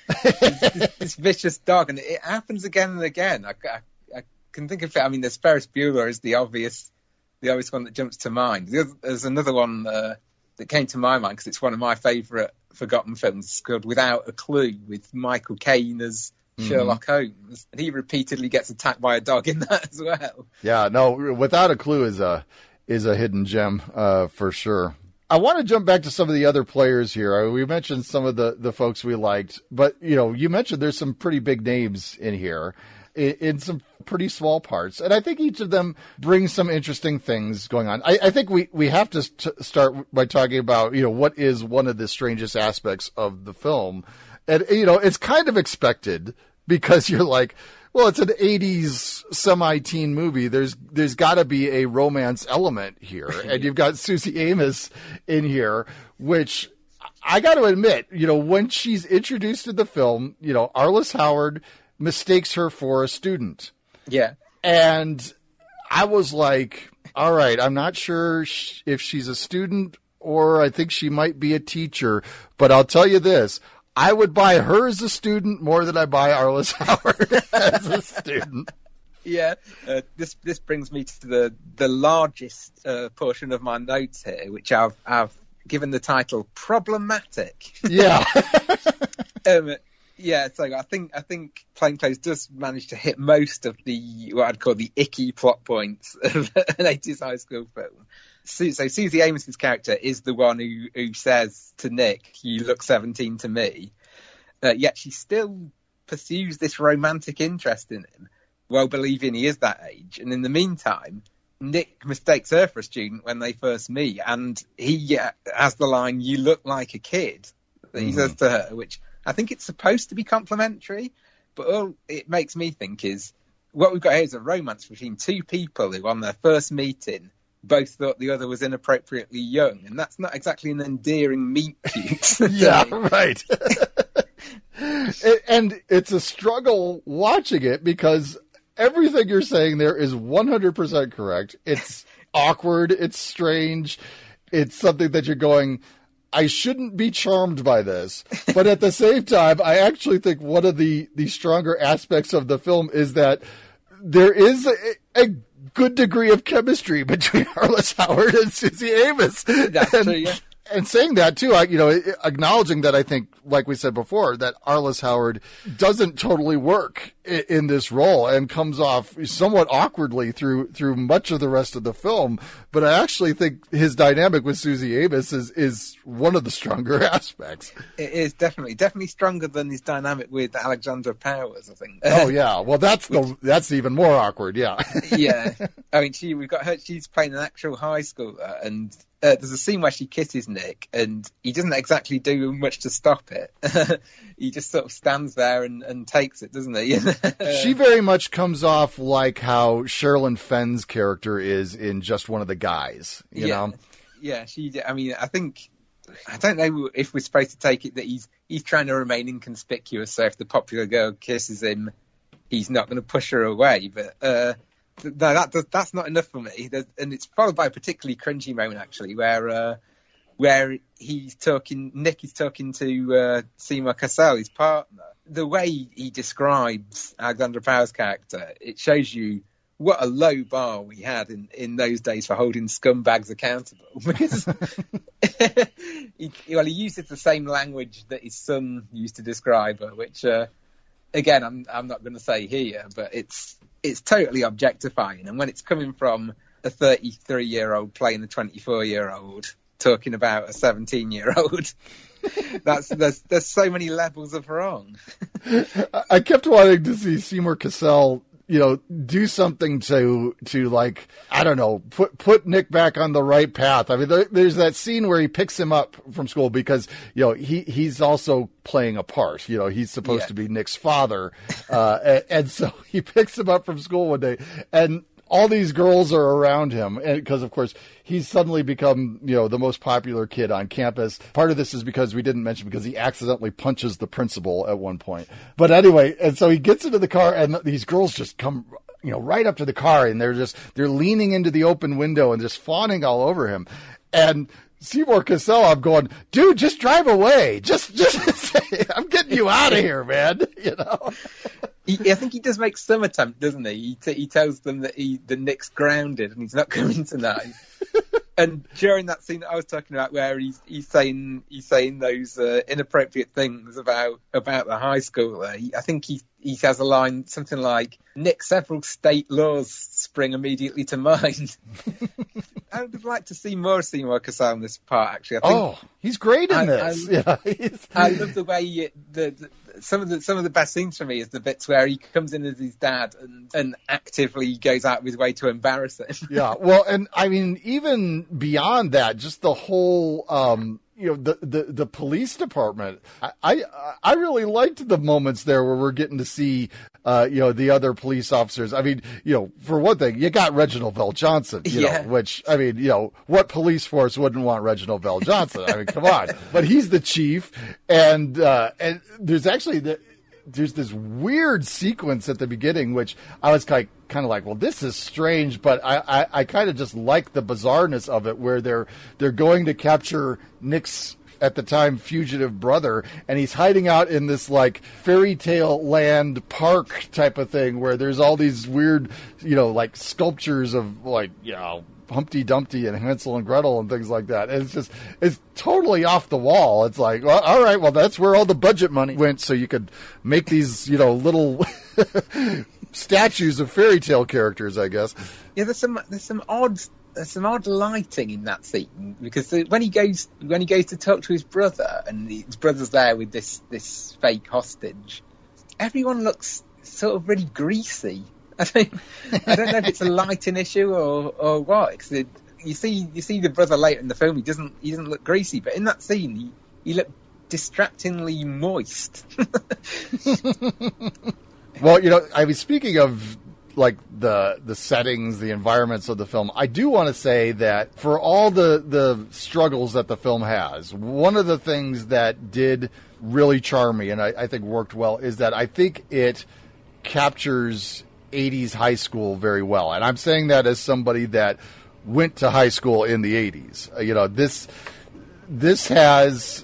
this vicious dog, and it happens again and again. I can think of it. I mean, there's Ferris Bueller is the obvious one that jumps to mind. There's another one that came to my mind because it's one of my favourite forgotten films. It's called Without a Clue, with Michael Caine as Sherlock Holmes, and he repeatedly gets attacked by a dog in that as well. Yeah, no, Without a Clue is a hidden gem for sure. I want to jump back to some of the other players here. We mentioned some of the folks we liked, but you mentioned there's some pretty big names in here in some pretty small parts, and I think each of them brings some interesting things going on. I think we have to start by talking about what is one of the strangest aspects of the film, and it's kind of expected because you're like, well, it's an 80s semi-teen movie. There's got to be a romance element here. And you've got Susie Amos in here, which I got to admit, when she's introduced in the film, Arliss Howard mistakes her for a student. Yeah. And I was like, all right, I'm not sure if she's a student or I think she might be a teacher, but I'll tell you this. I would buy her as a student more than I buy Arliss Howard as a student. Yeah, this brings me to the largest portion of my notes here, which I've given the title "Problematic." Yeah. Yeah, so I think Plainclothes does manage to hit most of what I'd call the icky plot points of an 80s high school film. So Susie Amos's character is the one who says to Nick, "You look 17 to me," yet she still pursues this romantic interest in him, well believing he is that age. And in the meantime, Nick mistakes her for a student when they first meet, and he has the line, "You look like a kid," that he says to her, which I think it's supposed to be complimentary, but all it makes me think is what we've got here is a romance between two people who, on their first meeting, both thought the other was inappropriately young, and that's not exactly an endearing meet cute. Yeah, right. And it's a struggle watching it because everything you're saying there is 100% correct. It's awkward. It's strange. It's something that you're going, I shouldn't be charmed by this. But at the same time, I actually think one of the stronger aspects of the film is that there is a good degree of chemistry between Arliss Howard and Susie Amos. That's true, yeah. And saying that too, acknowledging that I think, like we said before, that Arliss Howard doesn't totally work in this role and comes off somewhat awkwardly through much of the rest of the film. But I actually think his dynamic with Susie Amos is one of the stronger aspects. It is definitely stronger than his dynamic with Alexandra Powers, I think. Oh yeah, well that's even more awkward. Yeah. Yeah, I mean we've got her. She's playing an actual high schooler, and there's a scene where she kisses Nick, and he doesn't exactly do much to stop it. He just sort of stands there and takes it, doesn't he? She very much comes off like how Sherilyn Fenn's character is in Just One of the Guys, you know? Yeah, I mean, I don't know if we're supposed to take it that he's trying to remain inconspicuous, so if the popular girl kisses him, he's not going to push her away, but no, that's not enough for me. And it's followed by a particularly cringy moment, actually, where Nick is talking to Seymour Cassel, his partner. The way he describes Alexandra Powers' character, it shows you what a low bar we had in those days for holding scumbags accountable. Because he uses the same language that his son used to describe her, which again I'm not going to say here, but it's totally objectifying. And when it's coming from a 33-year-old playing a 24-year-old talking about a 17-year-old, there's so many levels of wrong. I kept wanting to see Seymour Cassel, do something to like, I don't know, put Nick back on the right path. I mean, there's that scene where he picks him up from school because, he's also playing a part. He's supposed to be Nick's father. And so he picks him up from school one day, and all these girls are around him, and because of course he's suddenly become, the most popular kid on campus. Part of this is because we didn't mention because he accidentally punches the principal at one point. But anyway, and so he gets into the car, and these girls just come, right up to the car, and they're leaning into the open window and just fawning all over him. And Seymour Cassel, I'm going, dude, just drive away. Just say, I'm getting you out of here, man. I think he does make some attempt, doesn't he? He tells them that Nick's grounded and he's not coming tonight. And during that scene that I was talking about, where he's saying those inappropriate things about the high schooler, I think he has a line something like, "Nick, several state laws spring immediately to mind." I would like to see more Seymour Cassel in this part. Actually, I think he's great in this. I love the way some of the best scenes for me is the bits where he comes in as his dad and actively goes out of his way to embarrass him. Yeah, well, and I mean, even beyond that, just the whole the police department. I really liked the moments there where we're getting to see the other police officers. I mean, for one thing, you got Reginald VelJohnson, you know, which, I mean, what police force wouldn't want Reginald VelJohnson? I mean, come on. But he's the chief, and there's actually there's this weird sequence at the beginning, which I was kind of like, well, this is strange, but I kind of just like the bizarreness of it, where they're going to capture Nick's, at the time, fugitive brother, and he's hiding out in this like fairy tale land park type of thing, where there's all these weird, like sculptures of like, Humpty Dumpty and Hansel and Gretel and things like that. And it's totally off the wall. It's like, well, all right, well, that's where all the budget money went, so you could make these, little statues of fairy tale characters, I guess. Yeah, there's some odd lighting in that scene, because when he goes to talk to his brother, and his brother's there with this fake hostage, everyone looks sort of really greasy. I don't know if it's a lighting issue or what. Cause you see the brother later in the film. He doesn't look greasy, but in that scene, he looked distractingly moist. Well, I mean, speaking of like the settings, the environments of the film, I do want to say that for all the struggles that the film has, one of the things that did really charm me, and I think worked well, is that I think it captures 80s high school very well. And I'm saying that as somebody that went to high school in the 80s. This has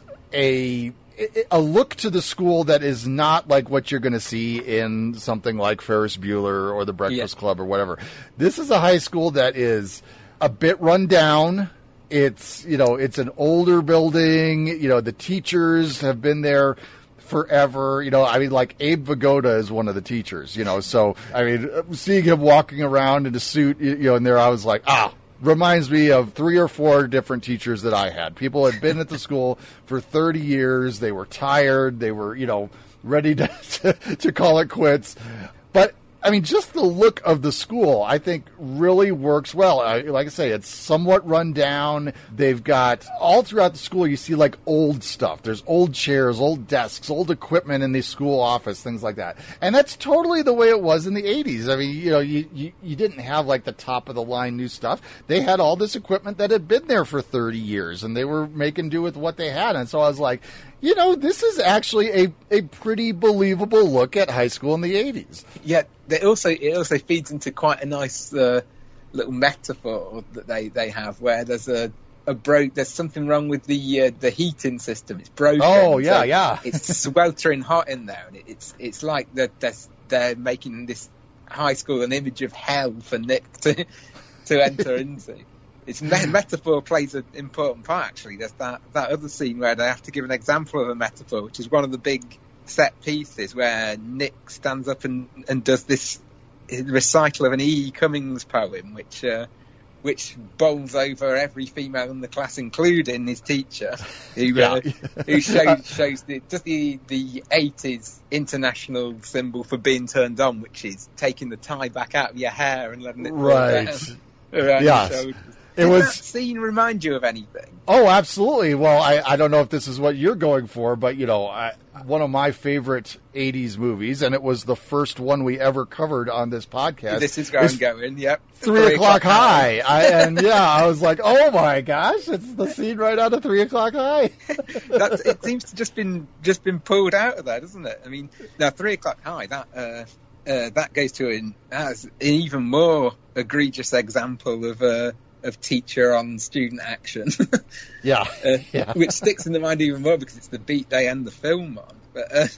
a look to the school that is not like what you're going to see in something like Ferris Bueller or The Breakfast Club or whatever. This is a high school that is a bit run down. It's, it's an older building. The teachers have been there forever. I mean, like Abe Vigoda is one of the teachers, so, I mean, seeing him walking around in a suit, and there I was like, reminds me of 3 or 4 different teachers that I had. People had been at the school for 30 years. They were tired. They were, ready to call it quits. But I mean, just the look of the school, I think, really works well. Like I say, it's somewhat run down. They've got, all throughout the school, you see, like, old stuff. There's old chairs, old desks, old equipment in the school office, things like that. And that's totally the way it was in the 80s. I mean, you didn't have, like, the top-of-the-line new stuff. They had all this equipment that had been there for 30 years, and they were making do with what they had. And so I was like, this is actually a pretty believable look at high school in the 80s. Yeah, it also feeds into quite a nice little metaphor that they have, where there's there's something wrong with the heating system. It's broken. Oh yeah, yeah. It's sweltering hot in there, and it's like they're making this high school an image of hell for Nick to enter into. It's metaphor plays an important part, actually. There's that other scene where they have to give an example of a metaphor, which is one of the big set pieces, where Nick stands up and does this recital of an E. Cummings poem, which bowls over every female in the class, including his teacher, who shows the 80s international symbol for being turned on, which is taking the tie back out of your hair and letting it roll down around your shoulders. Did that scene remind you of anything? Oh, absolutely. Well, I don't know if this is what you're going for, but, one of my favorite 80s movies, and it was the first one we ever covered on this podcast. This is where I'm going, yep. 3 O'Clock High. I was like, oh my gosh, it's the scene right out of 3 O'Clock High. It seems to just been pulled out of there, doesn't it? I mean, now 3 O'Clock High, that goes to an even more egregious example of teacher on student action. Which sticks in the mind even more because it's the beat they end the film on. But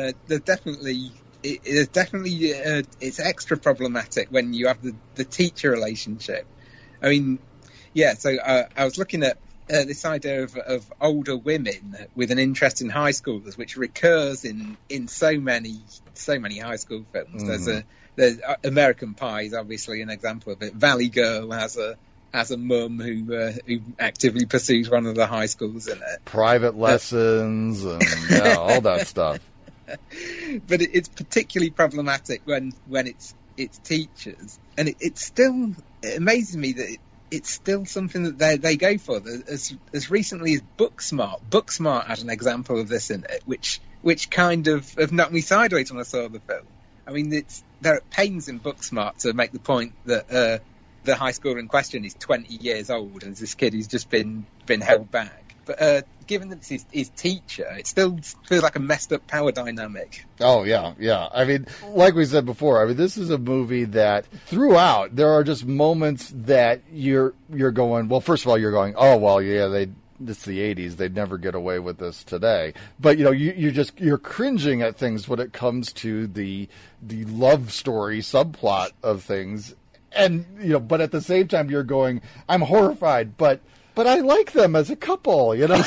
it's extra problematic when you have the teacher relationship. I mean, so I was looking at this idea of older women with an interest in high schoolers, which recurs in so many high school films. Mm. There's American Pie is obviously an example of it. Valley Girl has a mum who actively pursues one of the high schools in it. Private Lessons and all that stuff. But it's particularly problematic when it's teachers, and it amazes me that it's still something that they go for. As recently as Booksmart had an example of this in it, which kind of knocked me sideways when I saw the film. I mean, they're at pains in Booksmart to make the point that the high schooler in question is 20 years old, and this kid who's just been held back. But given that it's his teacher, it still feels like a messed up power dynamic. Oh, yeah. I mean, like we said before, I mean, this is a movie that throughout there are just moments that you're going, well, first of all, you're going, oh, well, yeah, it's the 80s. They'd never get away with this today. But, you're cringing at things when it comes to the love story subplot of things. And, but at the same time, you're going, I'm horrified, but I like them as a couple, I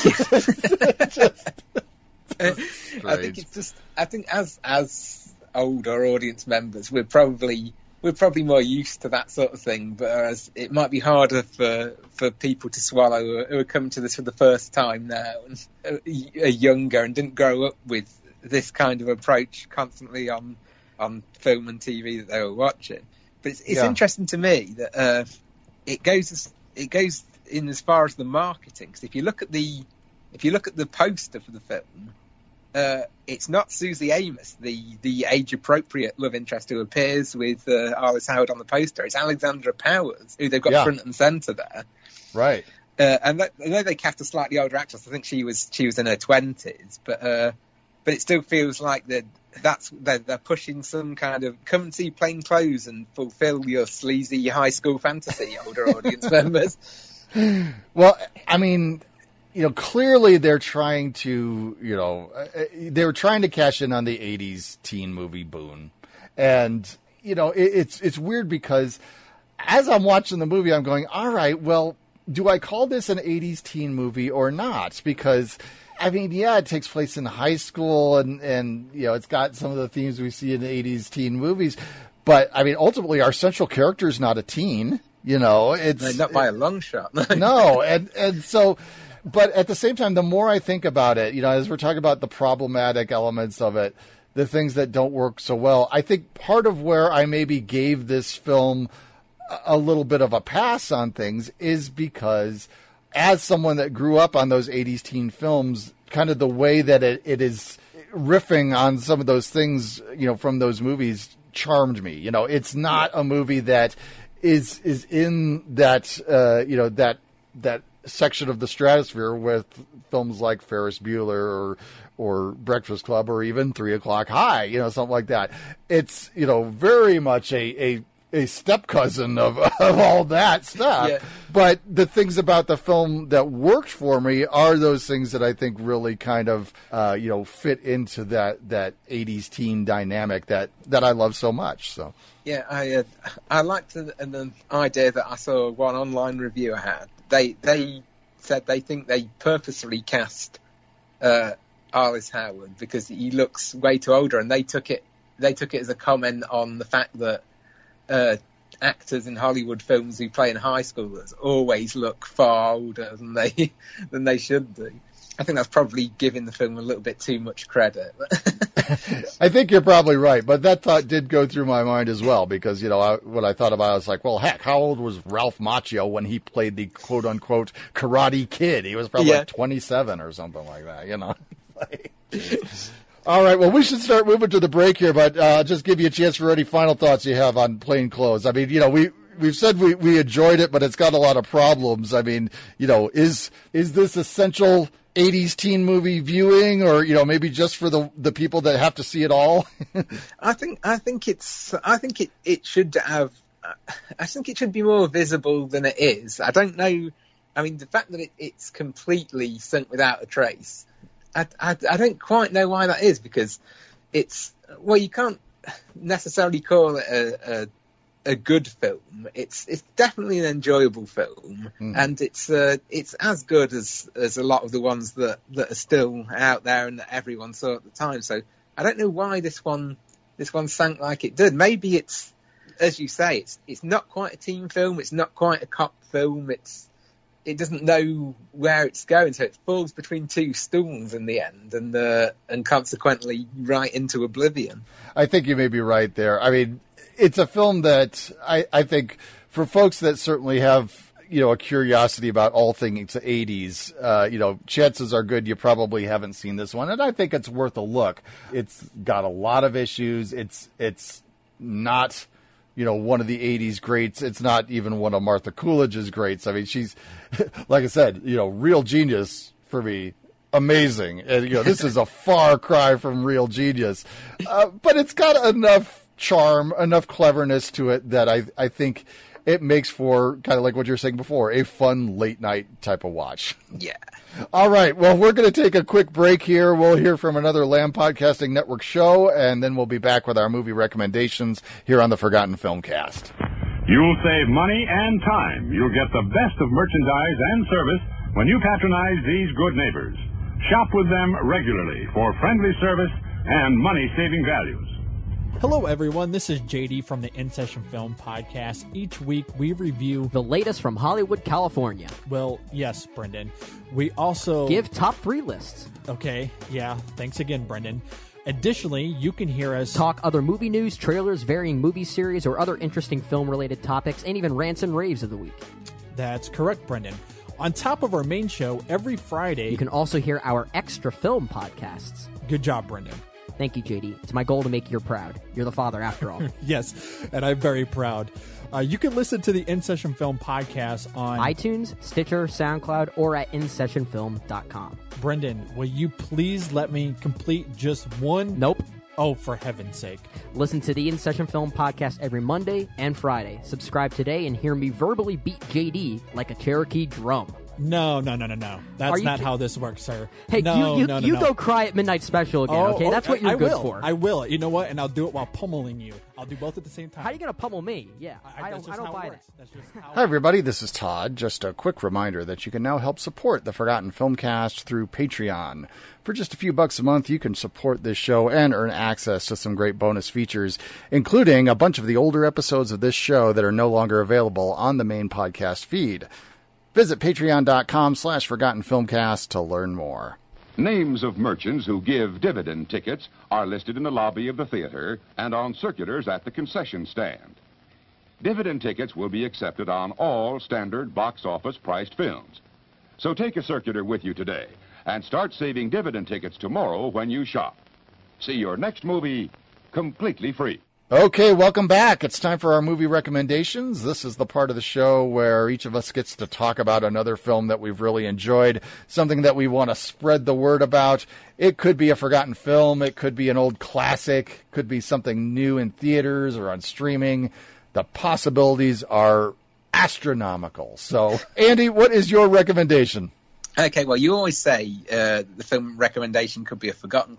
think as older audience members, we're probably more used to that sort of thing, but whereas it might be harder for people to swallow who are coming to this for the first time now and are younger and didn't grow up with this kind of approach constantly on film and TV that they were watching. But it's interesting to me that it goes in as far as the marketing. Because if you look at the poster for the film, it's not Susie Amos, the age-appropriate love interest who appears with Arliss Howard on the poster. It's Alexandra Powers, who they've got front and centre there. Right. And I know they cast a slightly older actress. I think she was in her 20s, but it still feels like they're pushing some kind of come and see Plain Clothes and fulfil your sleazy high school fantasy, older audience members. Well, I mean, clearly they're trying to, they were trying to cash in on the 80s teen movie boom. And, it's weird because as I'm watching the movie, I'm going, all right, well, do I call this an 80s teen movie or not? Because, I mean, it takes place in high school and it's got some of the themes we see in the 80s teen movies. But, I mean, ultimately, our central character is not a teen. It's not by a long shot. No, and so, but at the same time, the more I think about it, as we're talking about the problematic elements of it, the things that don't work so well, I think part of where I maybe gave this film a little bit of a pass on things is because as someone that grew up on those 80s teen films, kind of the way that it is riffing on some of those things, from those movies charmed me. It's not a movie that is in that that section of the stratosphere with films like Ferris Bueller or Breakfast Club or even 3 O'Clock High, something like that. It's very much a step cousin of all that stuff. Yeah. But the things about the film that worked for me are those things that I think really kind of fit into that 80s teen dynamic that I love so much. So. Yeah, I liked the idea that I saw one online reviewer had. They said they think they purposely cast Arliss Howard because he looks way too older, and they took it as a comment on the fact that actors in Hollywood films who play in high schoolers always look far older than they should do. I think that's probably giving the film a little bit too much credit. I think you're probably right, but that thought did go through my mind as well because, what I thought about it, I was like, well, heck, how old was Ralph Macchio when he played the quote-unquote Karate Kid? He was probably like 27 or something like that, All right, well, we should start moving to the break here, but just give you a chance for any final thoughts you have on Plain Clothes. I mean, we've said we enjoyed it, but it's got a lot of problems. I mean, is this essential 80s teen movie viewing, or maybe just for the people that have to see it all? I think it should have. I think it should be more visible than it is. I don't know. I mean, the fact that it's completely sunk without a trace. I don't quite know why that is, because you can't necessarily call it a good film. It's definitely an enjoyable film, and it's as good as a lot of the ones that are still out there and that everyone saw at the time. So I don't know why this one sank like it did. Maybe it's, as you say, it's not quite a teen film. It's not quite a cop film. It doesn't know where it's going, so it falls between two stools in the end, and consequently right into oblivion. I think you may be right there. I mean, it's a film that I think for folks that certainly have a curiosity about all things 80s, chances are good you probably haven't seen this one, and I think it's worth a look. It's got a lot of issues. It's not, one of the 80s greats. It's not even one of Martha Coolidge's greats. I mean, she's, like I said, real genius for me. Amazing. And, this is a far cry from real genius. But it's got enough charm, enough cleverness to it that I think it makes for, kind of like what you were saying before, a fun late night type of watch. Yeah. All right. Well, we're going to take a quick break here. We'll hear from another Lamb Podcasting Network show, and then we'll be back with our movie recommendations here on the Forgotten Filmcast. You'll save money and time. You'll get the best of merchandise and service when you patronize these good neighbors. Shop with them regularly for friendly service and money-saving values. Hello, everyone. This is JD from the In Session Film Podcast. Each week, we review the latest from Hollywood, California. Well, yes, Brendan. We also give top 3 lists. Okay, yeah. Thanks again, Brendan. Additionally, you can hear us talk other movie news, trailers, varying movie series, or other interesting film-related topics, and even rants and raves of the week. That's correct, Brendan. On top of our main show, every Friday, you can also hear our extra film podcasts. Good job, Brendan. Thank you, JD. It's my goal to make you proud. You're the father, after all. Yes, and I'm very proud. You can listen to the In Session Film Podcast on iTunes, Stitcher, SoundCloud, or at InSessionFilm.com. Brendan, will you please let me complete just one? Nope. Oh, for heaven's sake. Listen to the In Session Film Podcast every Monday and Friday. Subscribe today and hear me verbally beat JD like a Cherokee drum. No. That's not how this works, sir. Hey, no, you go cry at Midnight Special again, okay? That's what you're good for. I will. You know what? And I'll do it while pummeling you. I'll do both at the same time. How are you going to pummel me? Yeah, I don't buy that. That's just how Hi, everybody. This is Todd. Just a quick reminder that you can now help support the Forgotten Filmcast through Patreon. For just a few bucks a month, you can support this show and earn access to some great bonus features, including a bunch of the older episodes of this show that are no longer available on the main podcast feed. Visit patreon.com/ForgottenFilmcast to learn more. Names of merchants who give dividend tickets are listed in the lobby of the theater and on circulars at the concession stand. Dividend tickets will be accepted on all standard box office priced films. So take a circular with you today and start saving dividend tickets tomorrow when you shop. See your next movie completely free. Okay, welcome back. It's time for our movie recommendations. This is the part of the show where each of us gets to talk about another film that we've really enjoyed, something that we want to spread the word about. It could be a forgotten film. It could be an old classic. Could be something new in theaters or on streaming. The possibilities are astronomical. So, Andy, what is your recommendation? Okay, well, you always say the film recommendation could be a forgotten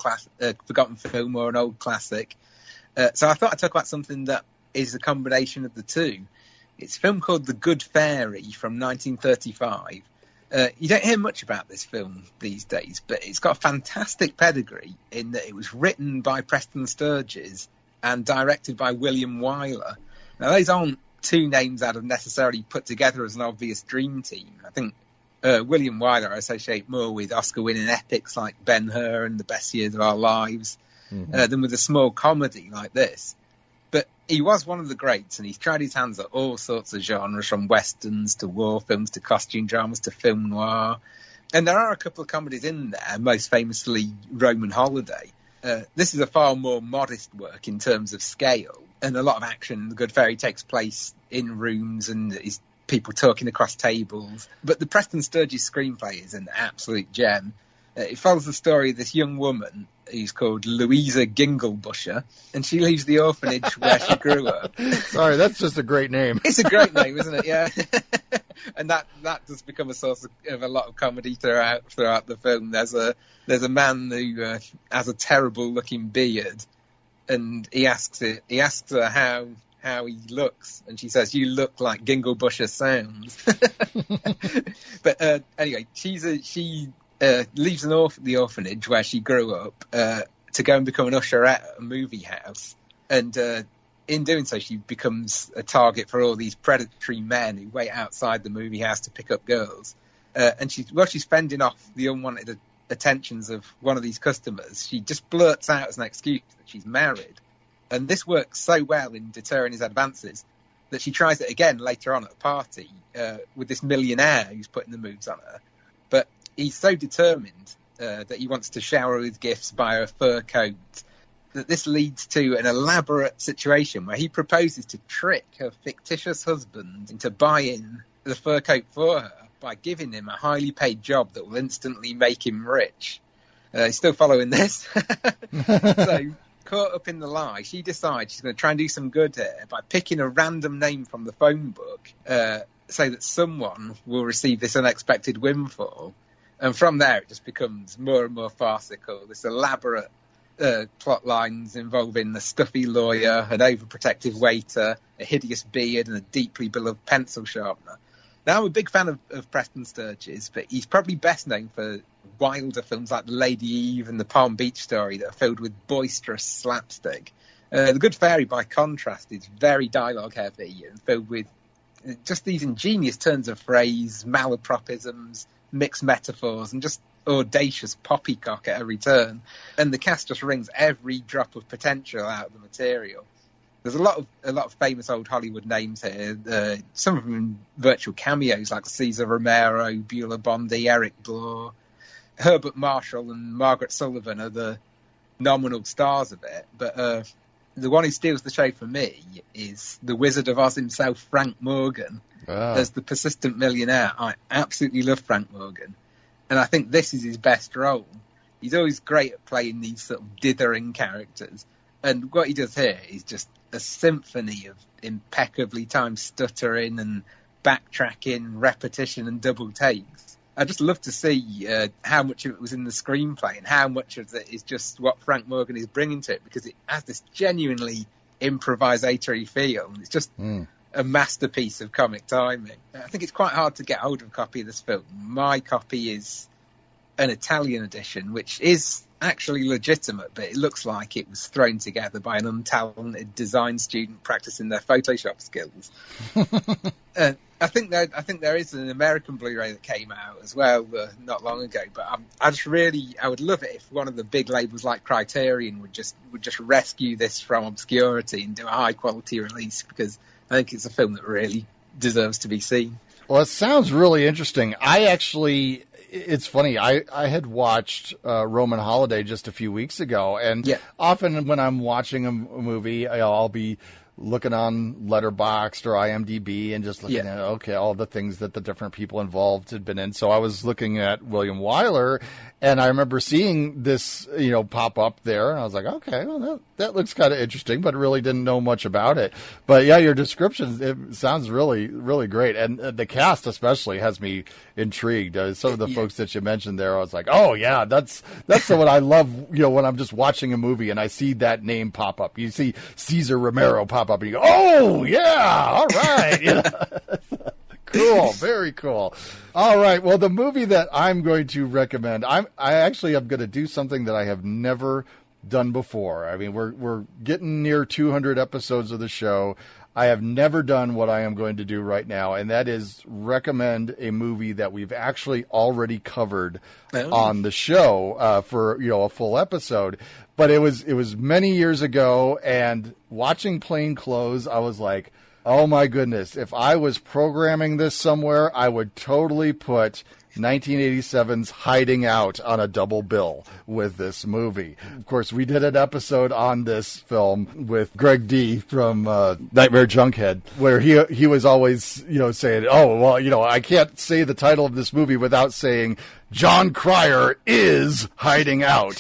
film or an old classic. So I thought I'd talk about something that is a combination of the two. It's a film called The Good Fairy from 1935. You don't hear much about this film these days, but it's got a fantastic pedigree in that it was written by Preston Sturges and directed by William Wyler. Now, those aren't two names I'd have necessarily put together as an obvious dream team. I think William Wyler I associate more with Oscar-winning epics like Ben-Hur and The Best Years of Our Lives, than with a small comedy like this. But he was one of the greats, and he's tried his hands at all sorts of genres, from westerns to war films to costume dramas to film noir. And there are a couple of comedies in there, most famously Roman Holiday. This is a far more modest work in terms of scale, and a lot of action. The Good Fairy takes place in rooms and is people talking across tables. But the Preston Sturges screenplay is an absolute gem. It follows the story of this young woman who's called Louisa Ginglebusher, and she leaves the orphanage where she grew up. Sorry, that's just a great name. It's a great name, isn't it? Yeah. And that does become a source of a lot of comedy throughout the film. There's a man who has a terrible looking beard, and he asks her how he looks, and she says, "You look like Ginglebusher sounds." But anyway, she leaves the orphanage where she grew up to go and become an usherette at a movie house, and in doing so, she becomes a target for all these predatory men who wait outside the movie house to pick up girls. And she's fending off the unwanted attentions of one of these customers, she just blurts out as an excuse that she's married. And this works so well in deterring his advances that she tries it again later on at the party with this millionaire who's putting the moves on her. But he's so determined that he wants to shower her with gifts, buy her a fur coat, that this leads to an elaborate situation where he proposes to trick her fictitious husband into buying the fur coat for her by giving him a highly paid job that will instantly make him rich. He's still following this. So, caught up in the lie, she decides she's going to try and do some good here by picking a random name from the phone book so that someone will receive this unexpected windfall. And from there, it just becomes more and more farcical. This elaborate plot lines involving a stuffy lawyer, an overprotective waiter, a hideous beard, and a deeply beloved pencil sharpener. Now, I'm a big fan of Preston Sturges, but he's probably best known for wilder films like The Lady Eve and The Palm Beach Story that are filled with boisterous slapstick. The Good Fairy, by contrast, is very dialogue-heavy and filled with just these ingenious turns of phrase, malapropisms, mixed metaphors, and just audacious poppycock at every turn. And the cast just wrings every drop of potential out of the material. There's a lot of famous old Hollywood names here. Some of them in virtual cameos, like Cesar Romero, Beulah Bondi, Eric Blore. Herbert Marshall and Margaret Sullivan are the nominal stars of it. But the one who steals the show for me is the Wizard of Oz himself, Frank Morgan, as the persistent millionaire. I absolutely love Frank Morgan. And I think this is his best role. He's always great at playing these sort of dithering characters. And what he does here is just a symphony of impeccably timed stuttering and backtracking, repetition and double takes. I just love to see how much of it was in the screenplay and how much of it is just what Frank Morgan is bringing to it, because it has this genuinely improvisatory feel. It's just a masterpiece of comic timing. I think it's quite hard to get hold of a copy of this film. My copy is an Italian edition, which is actually legitimate, but it looks like it was thrown together by an untalented design student practicing their Photoshop skills. I think there is an American Blu-ray that came out as well not long ago, but I would love it if one of the big labels like Criterion would just rescue this from obscurity and do a high quality release, because I think it's a film that really deserves to be seen. Well, it sounds really interesting. It's funny. I had watched Roman Holiday just a few weeks ago, and often when I'm watching a movie, I'll be looking on Letterboxd or IMDb and just looking at, all the things that the different people involved had been in. So I was looking at William Wyler, and I remember seeing this, pop up there, and I was like, okay, well, that looks kind of interesting, but really didn't know much about it. But yeah, your description, it sounds really, really great. And the cast especially has me intrigued. Some of the folks that you mentioned there, I was like, oh yeah, that's what I love, when I'm just watching a movie and I see that name pop up. You see Cesar Romero pop up and you go, oh yeah, all right. Cool, very cool. All right, well, the movie that I'm going to recommend, I actually am going to do something that I have never done before. I mean, we're getting near 200 episodes of the show. I have never done what I am going to do right now, and that is recommend a movie that we've actually already covered on the show for a full episode. But it was many years ago, and watching Plain Clothes, I was like, oh my goodness, if I was programming this somewhere, I would totally put 1987's Hiding Out on a double bill with this movie. Of course, we did an episode on this film with Greg D from Nightmare Junkhead, where he was always, saying, oh, well, I can't say the title of this movie without saying John Cryer is hiding out,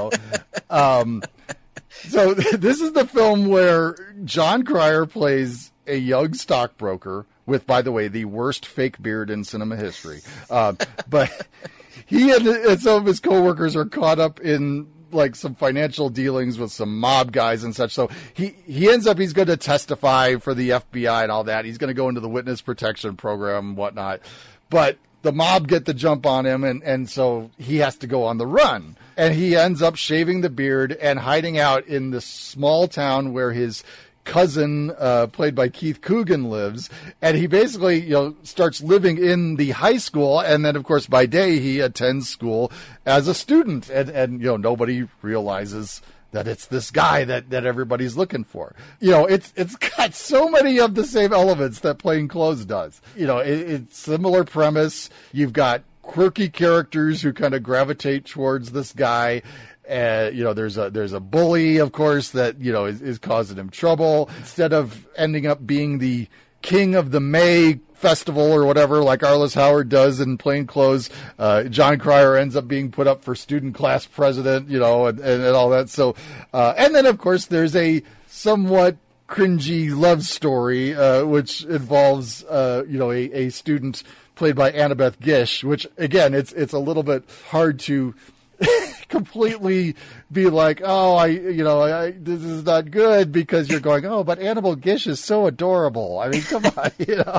So this is the film where John Cryer plays a young stockbroker with, by the way, the worst fake beard in cinema history. But he and some of his coworkers are caught up in like some financial dealings with some mob guys and such. So he ends up, he's going to testify for the FBI and all that. He's going to go into the witness protection program and whatnot. But the mob get the jump on him, and so he has to go on the run. And he ends up shaving the beard and hiding out in this small town where his cousin, played by Keith Coogan, lives. And he basically, starts living in the high school. And then, of course, by day, he attends school as a student. And nobody realizes that it's this guy that everybody's looking for. You know, it's got so many of the same elements that Plain Clothes does. You know, it's similar premise. You've got quirky characters who kind of gravitate towards this guy. You know, there's a bully, of course, that, you know, is causing him trouble. Instead of ending up being the king of the May festival or whatever, like Arliss Howard does in Plain Clothes, John Cryer ends up being put up for student class president, you know, and all that. So, and then of course there's a somewhat cringy love story, which involves, you know, a student played by Annabeth Gish, which again, it's a little bit hard to completely be like, oh, this is not good, because you're going, oh, but Annabeth Gish is so adorable. I mean, come on, you know.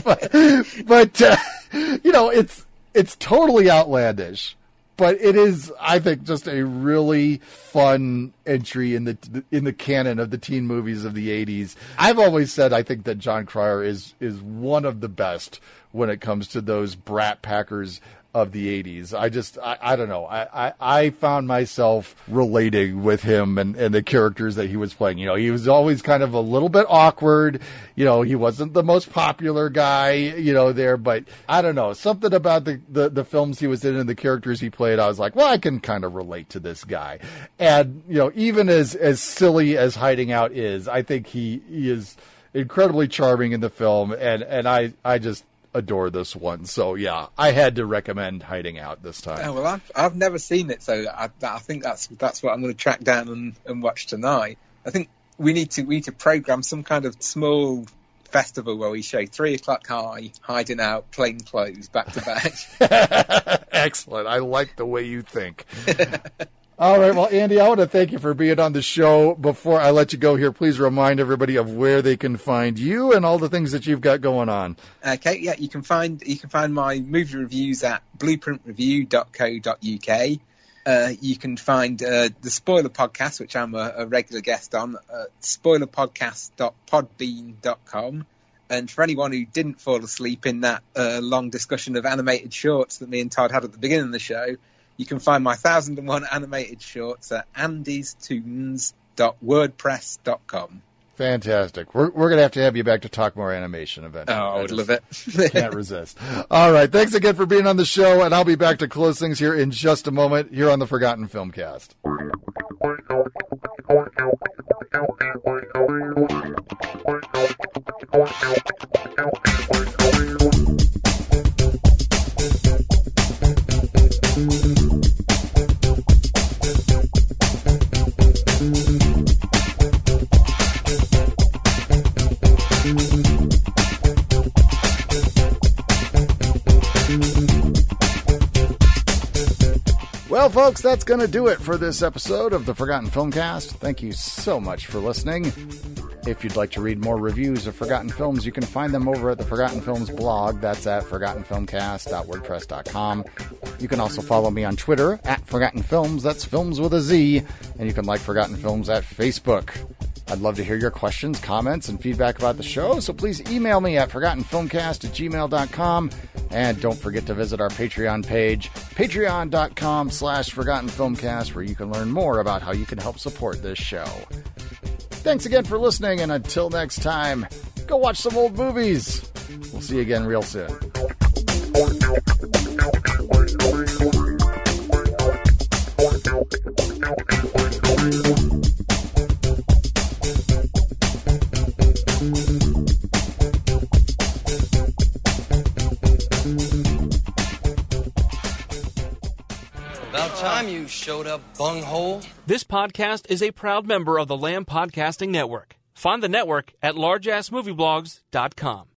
But you know, it's totally outlandish, but it is, I think, just a really fun entry in the canon of the teen movies of the 80s. I've always said I think that John Cryer is one of the best when it comes to those brat packers of the 80s. I don't know. I found myself relating with him and the characters that he was playing. You know, he was always kind of a little bit awkward. You know, he wasn't the most popular guy, you know, there, but I don't know. Something about the films he was in and the characters he played, I was like, well, I can kind of relate to this guy. And, you know, even as silly as Hiding Out is, I think he is incredibly charming in the film, and I just adore this one. So yeah, I had to recommend Hiding Out this time. Oh, well, I've never seen it, so I think that's what I'm going to track down and watch tonight. I think we need to program some kind of small festival where we show 3 O'Clock High, Hiding Out, Plain Clothes back to back. Excellent. I like the way you think. All right, well, Andy, I want to thank you for being on the show. Before I let you go here, please remind everybody of where they can find you and all the things that you've got going on. Okay, yeah, you can find my movie reviews at blueprintreview.co.uk. You can find the Spoiler Podcast, which I'm a regular guest on, spoilerpodcast.podbean.com. And for anyone who didn't fall asleep in that long discussion of animated shorts that me and Todd had at the beginning of the show, you can find my 1001 animated shorts at andystunes.wordpress.com. Fantastic. We're going to have you back to talk more animation eventually. Oh, I would love it. Can't resist. All right. Thanks again for being on the show, and I'll be back to close things here in just a moment here on the Forgotten Filmcast. Well, folks, that's going to do it for this episode of the Forgotten Filmcast. Thank you so much for listening. If you'd like to read more reviews of Forgotten Films, you can find them over at the Forgotten Films blog. That's at forgottenfilmcast.wordpress.com. You can also follow me on Twitter at Forgotten Films. That's films with a Z. And you can like Forgotten Films at Facebook. I'd love to hear your questions, comments, and feedback about the show, so please email me at forgottenfilmcast@gmail.com. And don't forget to visit our Patreon page, patreon.com/forgottenfilmcast, where you can learn more about how you can help support this show. Thanks again for listening, and until next time, go watch some old movies. We'll see you again real soon. About time you showed up, bunghole. This podcast is a proud member of the Lamb Podcasting Network. Find the network at largeassmovieblogs.com.